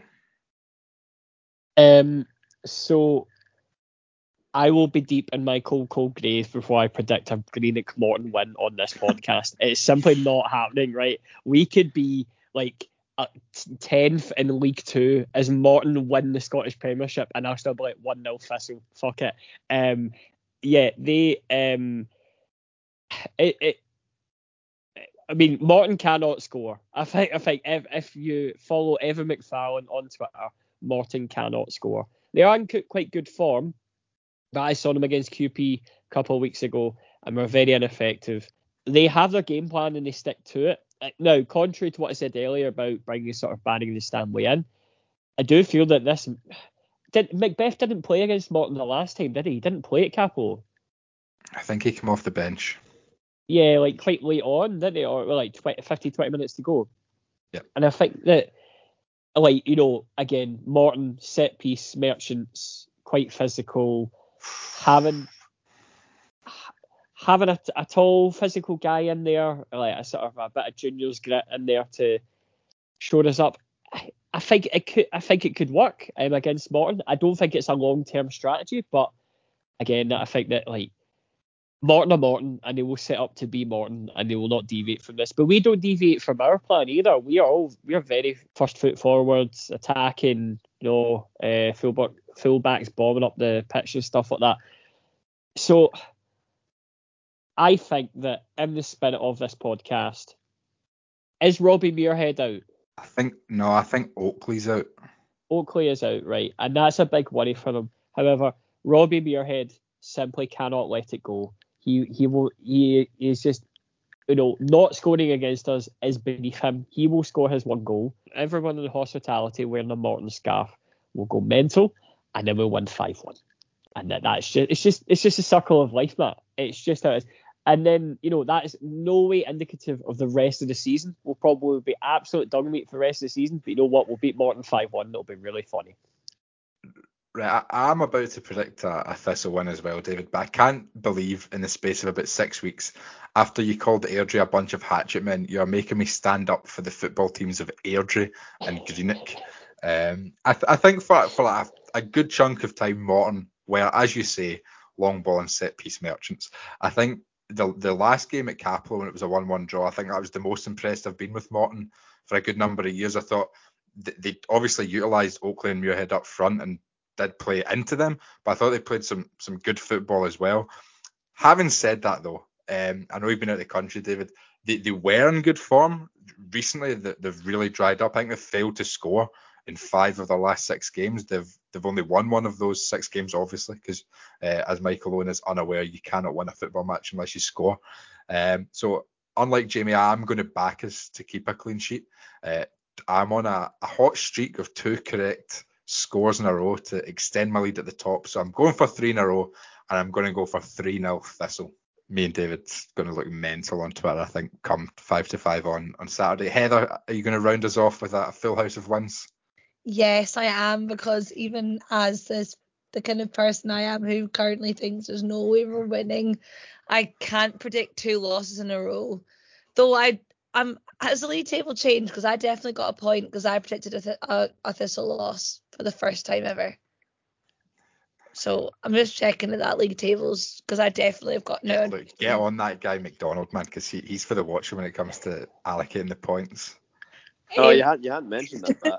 So I will be deep in my cold grave before I predict a Greenock Morton win on this podcast. It's simply not happening, right? We could be like 10th in League Two as Morton win the Scottish Premiership, and I'll still be like 1-0 Thistle. Fuck it. Yeah, they. I mean, Morton cannot score. I think if you follow Evan McFarlane on Twitter, Morton cannot score. They are in quite good form, but I saw them against QP a couple of weeks ago and were very ineffective. They have their game plan and they stick to it. Now, contrary to what I said earlier about bringing sort of Banning the Stanley in, I do feel that Macbeth didn't play against Morton the last time, did he? He didn't play at Capo. I think he came off the bench. Yeah, like quite late on, didn't he? Or like 20 minutes to go. Yep. And I think that, like, you know, again, Morton, set piece, merchants, quite physical, having a tall physical guy in there, like a sort of a bit of junior's grit in there to shore us up. I think it could work against Morton. I don't think it's a long-term strategy, but again, I think that like Morton are Morton, and they will set up to be Morton, and they will not deviate from this. But we don't deviate from our plan either. We are very first foot forwards, attacking, fullbacks bombing up the pitch and stuff like that. So I think that in the spirit of this podcast, is Robbie Muirhead out? I think Oakley's out. Oakley is out, right, and that's a big worry for them. However, Robbie Muirhead simply cannot let it go. He is just, not scoring against us is beneath him. He will score his one goal. Everyone in the hospitality wearing a Morton scarf will go mental, and then we'll win 5-1. And that's just it's just a circle of life, Matt. It's just how it is. And then, that is no way indicative of the rest of the season. We'll probably be absolute dung meat for the rest of the season, but you know what? We'll beat Morton 5-1. It'll be really funny. Right, I'm about to predict a Thistle win as well, David, but I can't believe in the space of about 6 weeks, after you called Airdrie a bunch of hatchet men, you're making me stand up for the football teams of Airdrie and Greenock. I think for like a good chunk of time, Morton were, as you say, long ball and set piece merchants. I think the last game at Capello, when it was a 1-1 draw, I think that was the most impressed I've been with Morton for a good number of years. I thought they obviously utilised Oakley and Muirhead up front and did play into them, but I thought they played some good football as well. Having said that, though, I know you've been out of the country, David. They were in good form recently. They've really dried up. I think they've failed to score in 5 of their last 6 games. They've only won one of those 6 games, obviously, because as Michael Owen is unaware, you cannot win a football match unless you score. So unlike Jamie, I'm going to back us to keep a clean sheet. I'm on a hot streak of 2 correct scores in a row to extend my lead at the top. So I'm going for 3 in a row, and I'm going to go for 3-0 Thistle. Me and David's going to look mental on Twitter, I think, come 5-5 on Saturday. Heather, are you going to round us off with a full house of wins? Yes, I am, because even as the kind of person I am who currently thinks there's no way we're winning, I can't predict 2 losses in a row. Though has the league table changed? Because I definitely got a point because I predicted a Thistle loss for the first time ever. So I'm just checking that league tables because I definitely have got no. Look, get on that guy McDonald, man, because he's for the watcher when it comes to allocating the points. Oh, you hadn't mentioned that.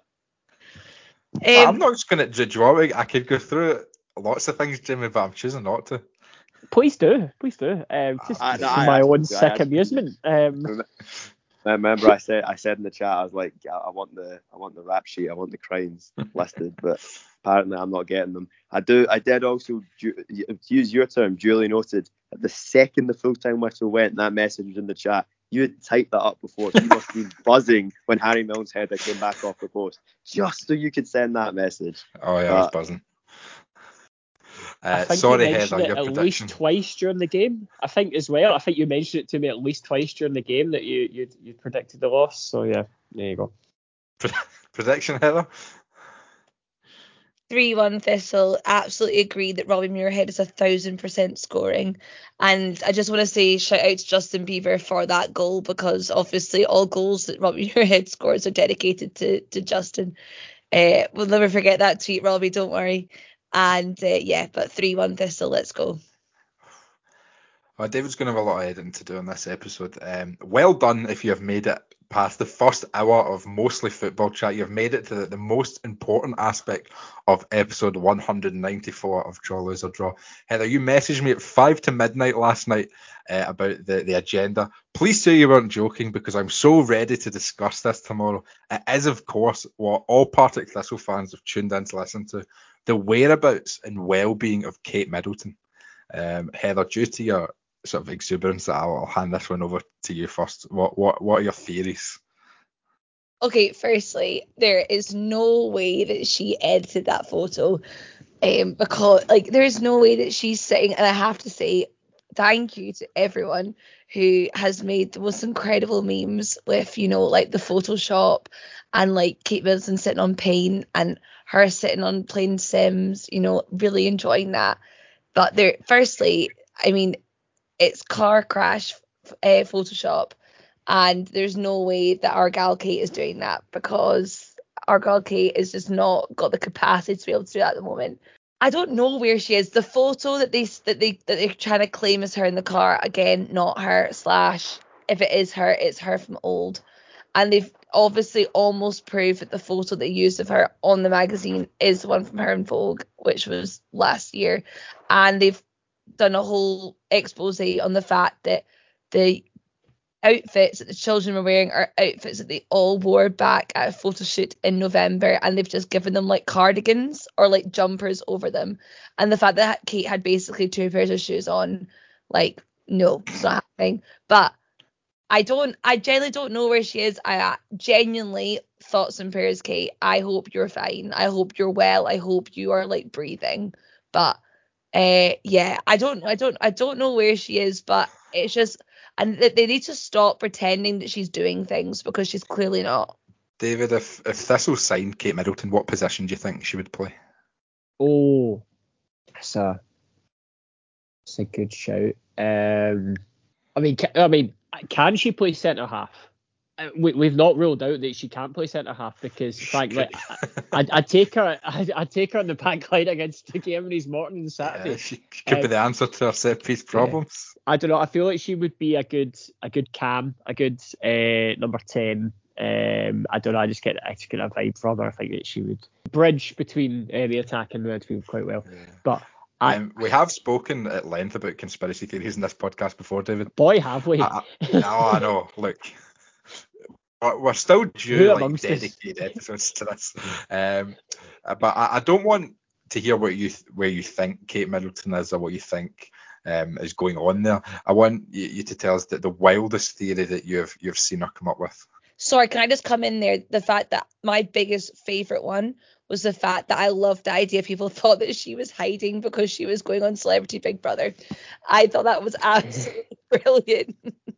I'm not just going to. Do you want me? I could go through lots of things, Jimmy, but I'm choosing not to. Please do. Just for my own sick amusement. Remember, I said in the chat, I was like, I want the rap sheet, I want the crimes listed, but apparently I'm not getting them. I did also use your term, duly noted, that the second the full-time whistle went, that message was in the chat. You had typed that up before, so you must have been buzzing when Harry Milne's header came back off the post, just so you could send that message. Oh yeah, I was buzzing. I think Sorry, you mentioned Heather, it your at prediction. least twice during the game. I think as well. I think you mentioned it to me at least twice during the game that you predicted the loss. So yeah, there you go. Prediction, Heather? 3-1 Thistle. Absolutely agree that Robbie Muirhead is 1,000% scoring. And I just want to say shout out to Justin Bieber for that goal, because obviously all goals that Robbie Muirhead scores are dedicated to Justin. We'll never forget that tweet, Robbie, don't worry. And yeah, but 3-1 Thistle, let's go. David's going to have a lot of editing to do on this episode. Well done if you have made it past the first hour of mostly football chat. You've made it to the most important aspect of episode 194 of Draw, Lose or Draw. Heather, you messaged me at 5 to midnight last night about the agenda. Please say you weren't joking, because I'm so ready to discuss this tomorrow. It is, of course, what all Partick Thistle fans have tuned in to listen to: the whereabouts and well-being of Kate Middleton. Heather, due to your sort of exuberance, I'll hand this one over to you first. What are your theories? Okay, firstly, there is no way that she edited that photo, because there's no way that she's sitting. And I have to say thank you to everyone who has made the most incredible memes with, the Photoshop and Kate Middleton sitting on paint and her sitting on playing Sims, really enjoying that. But firstly, I mean, it's car crash Photoshop, and there's no way that our gal Kate is doing that, because our gal Kate is just not got the capacity to be able to do that at the moment. I don't know where she is. The photo that they're trying to claim is her in the car, again, not her. / if it is her, it's her from old. And they've obviously almost proved that the photo they used of her on the magazine is the one from her in Vogue, which was last year. And they've done a whole expose on the fact that the outfits that the children were wearing are outfits that they all wore back at a photo shoot in November, and they've just given them cardigans or jumpers over them. And the fact that Kate had basically 2 pairs of shoes on, no, it's not happening. But I genuinely don't know where she is. I genuinely, thoughts and prayers, Kate. I hope you're fine. I hope you're well. I hope you are breathing. But yeah, I don't know where she is, but it's just, and they need to stop pretending that she's doing things, because she's clearly not. David, if Thistle signed Kate Middleton, what position do you think she would play? Oh, that's a good shout. Can she play centre half? We've not ruled out that she can't play centre half, because frankly, I'd take her on the back line against the Cameron's Morton on Saturday. Yeah, she could be the answer to our set piece problems. Yeah. I don't know. I feel like she would be a good cam, a good number 10. I don't know. I just get a vibe from her. I think that she would bridge between the attack and the midfield quite well. Yeah. But we have spoken at length about conspiracy theories in this podcast before, David. Boy, have we? I know. Look, we're still due dedicated episodes to this. But I don't want to hear where you think Kate Middleton is, or what you think is going on there. I want you to tell us that the wildest theory that you've seen her come up with. Sorry, can I just come in there? The fact that my biggest favourite one was the fact that I loved the idea people thought that she was hiding because she was going on Celebrity Big Brother. I thought that was absolutely brilliant.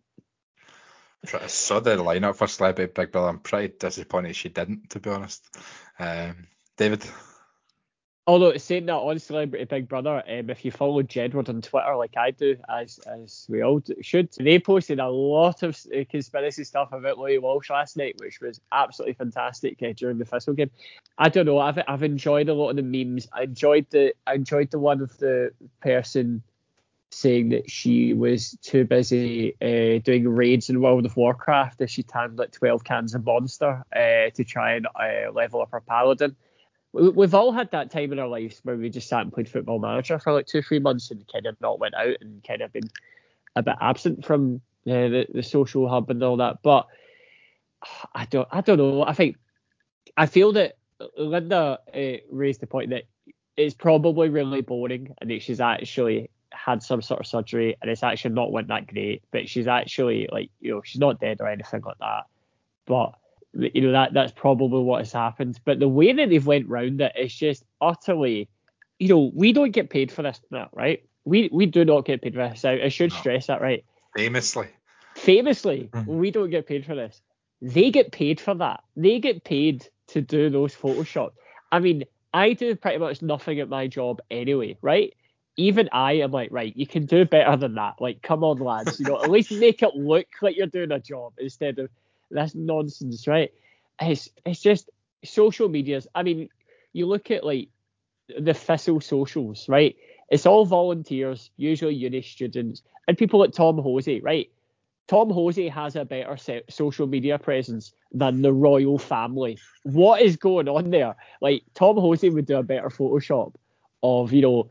I saw the lineup for Celebrity Big Brother. I'm pretty disappointed she didn't, to be honest. David? Although, saying that on Celebrity Big Brother, if you follow Jedward on Twitter like I do, as we all should, they posted a lot of conspiracy stuff about Louis Walsh last night, which was absolutely fantastic during the Thistle game. I don't know, I've enjoyed a lot of the memes. I enjoyed the one of the person saying that she was too busy doing raids in World of Warcraft as she tanned 12 cans of Monster to try and level up her paladin. We've all had that time in our lives where we just sat and played Football Manager for 2-3 months and kind of not went out and kind of been a bit absent from the social hub and all that. But I don't know. I feel that Linda raised the point that it's probably really boring and that she's actually had some sort of surgery and it's actually not went that great. But she's actually she's not dead or anything like that. But that's probably what has happened. But the way that they've went round it is just utterly we don't get paid for this, right? We do not get paid for this. I should No. stress that, right? Famously, we don't get paid for this. They get paid for that. They get paid to do those Photoshop. I mean, I do pretty much nothing at my job anyway, right? Even I am like, right, you can do better than that. Like, come on, lads, at least make it look like you're doing a job instead of this nonsense, right? It's just social medias. I mean, you look at like the Thistle socials, right? It's all volunteers, usually uni students, and people like Tom Hosey, right? Tom Hosey has a better social media presence than the royal family. What is going on there? Like, Tom Hosey would do a better Photoshop of,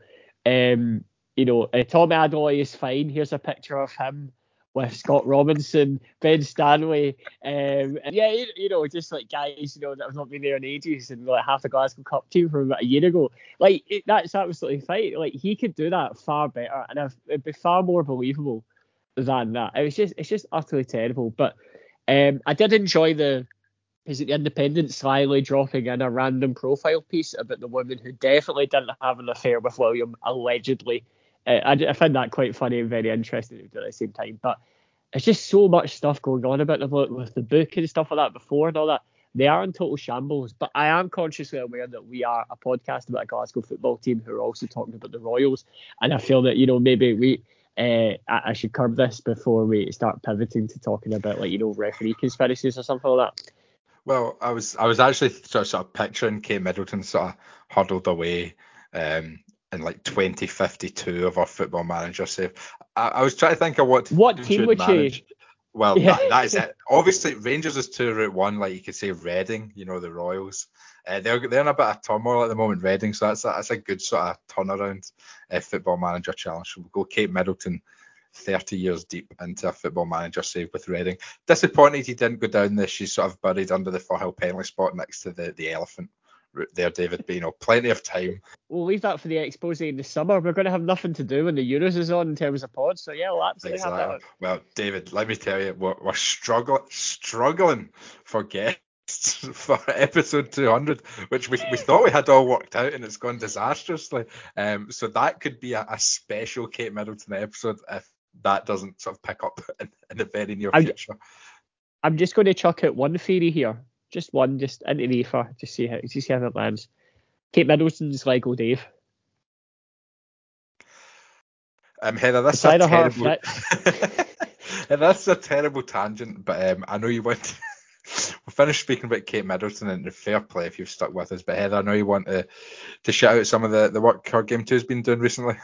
Tom Adloy is fine. Here's a picture of him with Scott Robinson, Ben Stanley, and yeah, just like guys, that have not been there in ages, and like half the Glasgow Cup team from about a year ago. Like, that's absolutely fine. Like, he could do that far better, and it'd be far more believable than that. It's just utterly terrible. But I did enjoy the Independent slyly dropping in a random profile piece about the woman who definitely didn't have an affair with William, allegedly. I find that quite funny and very interesting at the same time. But it's just so much stuff going on about them with the book and stuff like that before and all that. They are in total shambles. But I am consciously aware that we are a podcast about a Glasgow football team who are also talking about the Royals. And I feel that, maybe I should curb this before we start pivoting to talking about referee conspiracies or something like that. Well, I was actually sort of picturing Kate Middleton sort of huddled away in like 2052 of our Football Manager save. I was trying to think of what team would manage. she? Well, that is it. Obviously, Rangers is 2 Route 1, like you could say Reading, the Royals. They're in a bit of turmoil at the moment, Reading, so that's a good sort of turnaround Football Manager challenge. So we'll go Kate Middleton 30 years deep into a Football Manager save with Reading. Disappointed he didn't go down this. She's sort of buried under the Firhill penalty spot next to the elephant route there, David. But plenty of time. We'll leave that for the expose in the summer. We're going to have nothing to do when the Euros is on in terms of pods. So yeah, we'll absolutely have that. Well, David, let me tell you, we're struggling for guests for episode 200, which we thought we had all worked out, and it's gone disastrously. So that could be a special Kate Middleton episode if that doesn't sort of pick up in the very near future. I'm just going to chuck out one theory here, just into the ether, just see how it lands. Kate Middleton's Lego Dave. Heather, that's a terrible. That's a terrible tangent, but I know you want. We'll finish speaking about Kate Middleton and the fair play if you've stuck with us. But Heather, I know you want to shout out some of the work her Game 2 has been doing recently.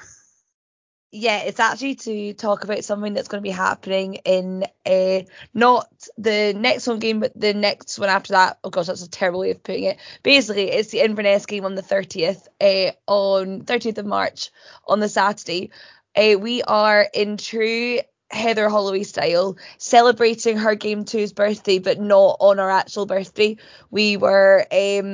Yeah, it's actually to talk about something that's going to be happening in not the next home game, but the next one after that. Oh gosh, that's a terrible way of putting it. Basically, it's the Inverness game on the 30th, on 30th of March on the Saturday. We are in true Heather Holloway style, celebrating her Game 2's birthday, but not on our actual birthday. We were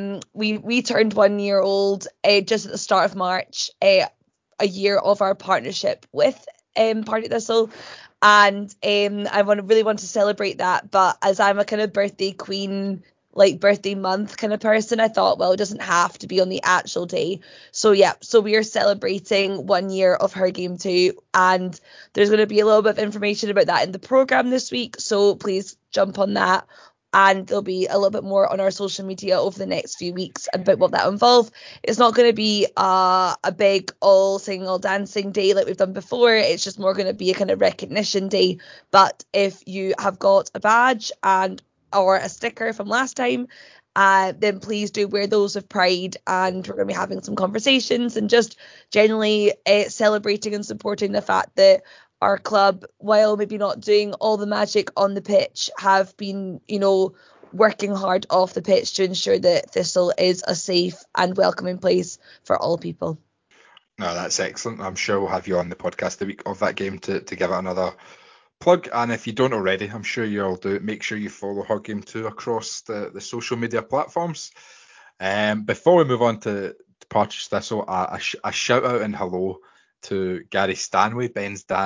we turned 1 year old just at the start of March. A year of our partnership with Partick Thistle, and I really want to celebrate that. But as I'm a kind of birthday queen, like birthday month kind of person, I thought, well, it doesn't have to be on the actual day. So yeah, so we are celebrating 1 year of her Game 2, and there's going to be a little bit of information about that in the programme this week. So please jump on that. And there'll be a little bit more on our social media over the next few weeks about what that will involve. It's not going to be a big all singing, all dancing day like we've done before. It's just more going to be a kind of recognition day. But if you have got a badge or a sticker from last time, then please do wear those with pride. And we're going to be having some conversations and just generally celebrating and supporting the fact that our club, while maybe not doing all the magic on the pitch, have been, working hard off the pitch to ensure that Thistle is a safe and welcoming place for all people. No, that's excellent. I'm sure we'll have you on the podcast the week of that game to give it another plug. And if you don't already, I'm sure you'll do it. Make sure you follow her Game 2 across the social media platforms. Before we move on to Partick Thistle, a shout out and hello to Gary Stanway, Ben's dad,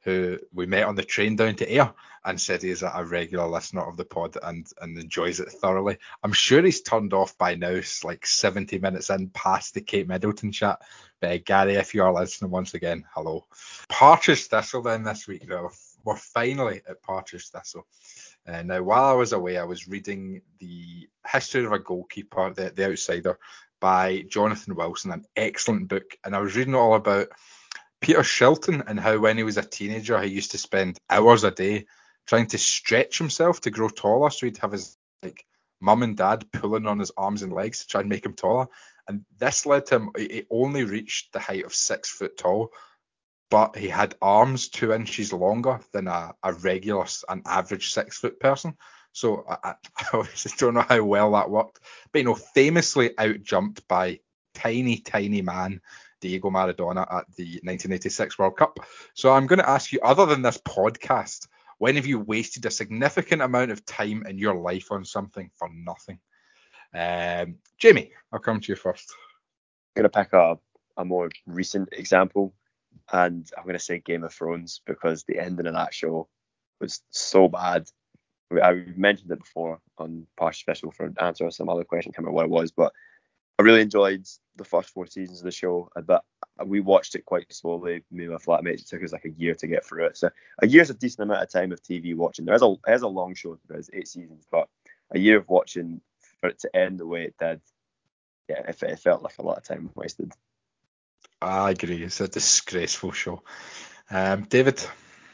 who we met on the train down to Ayr and said he is a regular listener of the pod and enjoys it thoroughly. I'm sure he's turned off by now, like 70 minutes in past the Kate Middleton chat. But Gary, if you are listening once again, hello. Partridge Thistle then this week. We're finally at Partridge Thistle. Now, while I was away, I was reading The History of a Goalkeeper, The Outsider, by Jonathan Wilson, an excellent book. And I was reading all about Peter Shilton and how when he was a teenager, he used to spend hours a day trying to stretch himself to grow taller. So he'd have his mum and dad pulling on his arms and legs to try and make him taller. And this led to him, he only reached the height of 6 foot tall, but he had arms 2 inches longer than an average 6 foot person. So I obviously don't know how well that worked. But, famously out-jumped by tiny man Diego Maradona at the 1986 World Cup. So I'm going to ask you, other than this podcast, when have you wasted a significant amount of time in your life on something for nothing? Jamie, I'll come to you first. I'm going to pick a more recent example, and I'm going to say Game of Thrones, because the ending of that show was so bad. I mentioned it before on Partial Special for answer some other question, can't remember what it was, but I really enjoyed the first 4 seasons of the show, but we watched it quite slowly. Me and my flatmates, it took us like a year to get through it. So a year's a decent amount of time of TV watching. It is a long show, there's 8 seasons, but a year of watching for it to end the way it did, yeah, it felt like a lot of time wasted. I agree. It's a disgraceful show. David?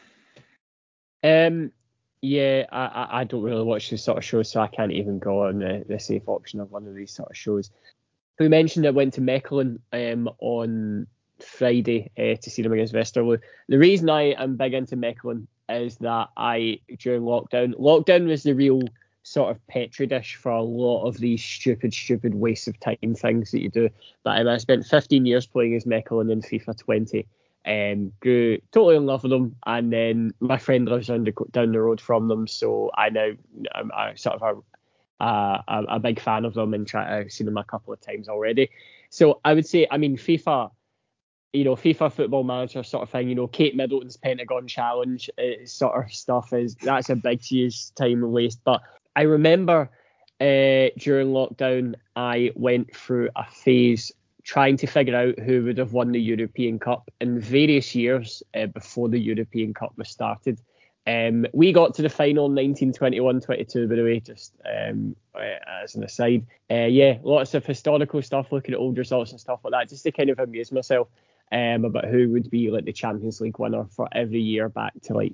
Yeah, I don't really watch this sort of shows, so I can't even go on the safe option of one of these sort of shows. We mentioned I went to Mechelen on Friday to see them against Westerlo. The reason I am big into Mechelen is that during lockdown was the real sort of petri dish for a lot of these stupid waste of time things that you do. But I spent 15 years playing as Mechelen in FIFA 20. Grew totally in love with them, and then my friend lives down the road from them, so I'm sort of a big fan of them and try to see them a couple of times already. So I would say, FIFA, FIFA Football Manager sort of thing, Kate Middleton's Pentagon Challenge sort of stuff that's a big huge time waste. But I remember during lockdown I went through a phase trying to figure out who would have won the European Cup in various years before the European Cup was started. We got to the final in 1921-22, by the way, just as an aside. Lots of historical stuff, looking at old results and stuff like that, just to kind of amuse myself about who would be like the Champions League winner for every year back to like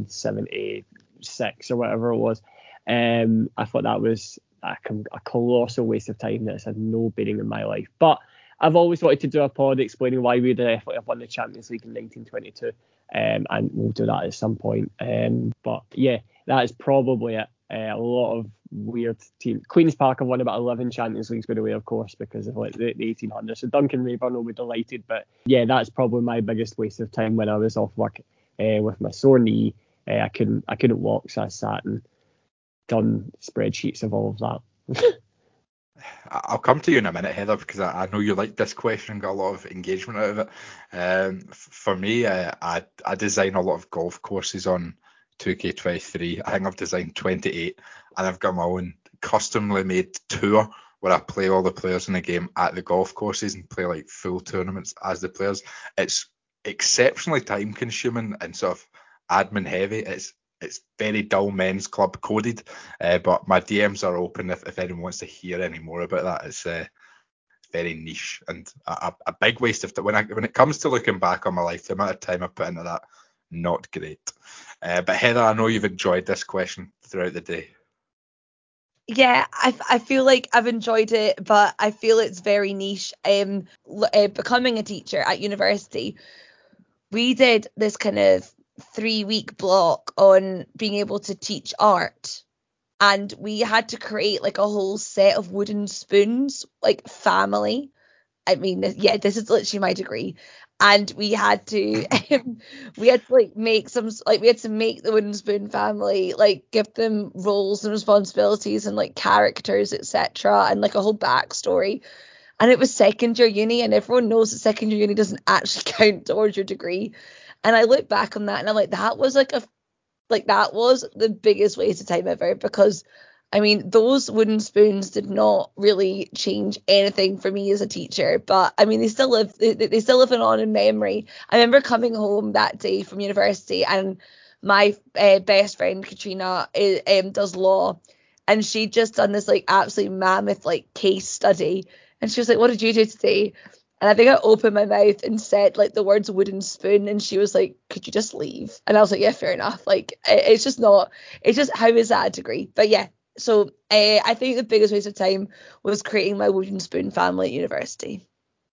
1876 or whatever it was. I thought that was a colossal waste of time that's had no bearing in my life. But I've always wanted to do a pod explaining why we would definitely have won the Champions League in 1922, and we'll do that at some point. But yeah, that is probably it. A lot of weird teams. Queen's Park have won about 11 Champions Leagues, by the way, of course, because of like the 1800s. So Duncan Rayburn will be delighted. But yeah, that's probably my biggest waste of time when I was off work with my sore knee. I couldn't walk, so I sat and done spreadsheets of all of that. I'll come to you in a minute, Heather, because I know you like this question and got a lot of engagement out of it. For me, I design a lot of golf courses on 2K23. I think I've designed 28, and I've got my own customly made tour where I play all the players in the game at the golf courses and play like full tournaments as the players. It's exceptionally time consuming and sort of admin heavy. It's very dull men's club coded, but my DMs are open if anyone wants to hear any more about that. It's very niche and a big waste of time. When it comes to looking back on my life, the amount of time I put into that, not great. But Heather, I know you've enjoyed this question throughout the day. Yeah, I feel like I've enjoyed it, but I feel it's very niche. Becoming a teacher at university, we did this kind of 3-week block on being able to teach art, and we had to create like a whole set of wooden spoons, like family. This is literally my degree, and we had to make the wooden spoon family, like give them roles and responsibilities and like characters, etc., and like a whole backstory. And it was second year uni, and everyone knows that second year uni doesn't actually count towards your degree. And I look back on that and I'm like, that was that was the biggest waste of time ever, because I mean, those wooden spoons did not really change anything for me as a teacher, but I mean, they still live on in memory. I remember coming home that day from university, and my best friend Katrina does law, and she'd just done this like absolute mammoth like case study, and she was like, "What did you do today?" And I think I opened my mouth and said like the words wooden spoon, and she was like, "Could you just leave?" And I was like, "Yeah, fair enough." Like it's just how is that a degree? But yeah, so I think the biggest waste of time was creating my wooden spoon family at university.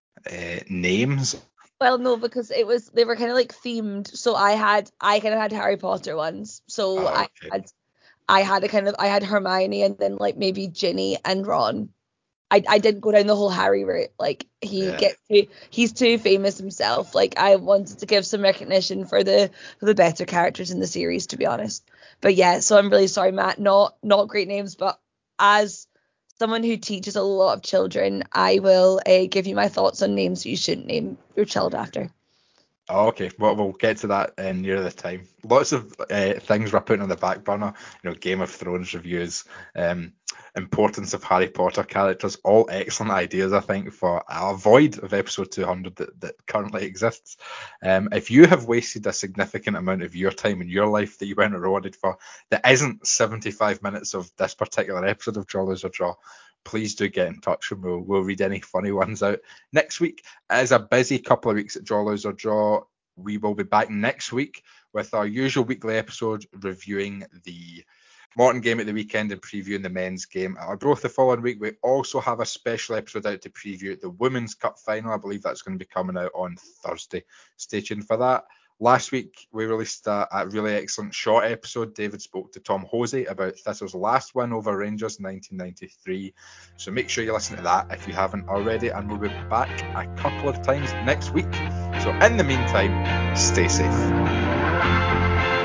Names? Well, no, because they were kind of like themed. So I kind of had Harry Potter ones. So Okay. I had Hermione, and then like maybe Ginny and Ron. I didn't go down the whole Harry route. Like he's too famous himself. Like I wanted to give some recognition for the better characters in the series, to be honest. But yeah, so I'm really sorry, Matt. Not great names, but as someone who teaches a lot of children, I will give you my thoughts on names you shouldn't name your child after. Oh, okay, well, we'll get to that near the time. Lots of things we're putting on the back burner, Game of Thrones reviews, importance of Harry Potter characters, all excellent ideas, I think, for a void of episode 200 that currently exists. If you have wasted a significant amount of your time in your life that you weren't rewarded for, that isn't 75 minutes of this particular episode of Draw, Lose or Draw, please do get in touch and we'll read any funny ones out. Next week is a busy couple of weeks at Draw, Lose or Draw. We will be back next week with our usual weekly episode reviewing the Morton game at the weekend and previewing the men's game at Arbroath the following week. We also have a special episode out to preview the Women's Cup final. I believe that's going to be coming out on Thursday. Stay tuned for that. Last week, we released a really excellent short episode. David spoke to Tom Hosey about Thistle's last win over Rangers in 1993. So make sure you listen to that if you haven't already. And we'll be back a couple of times next week. So in the meantime, stay safe.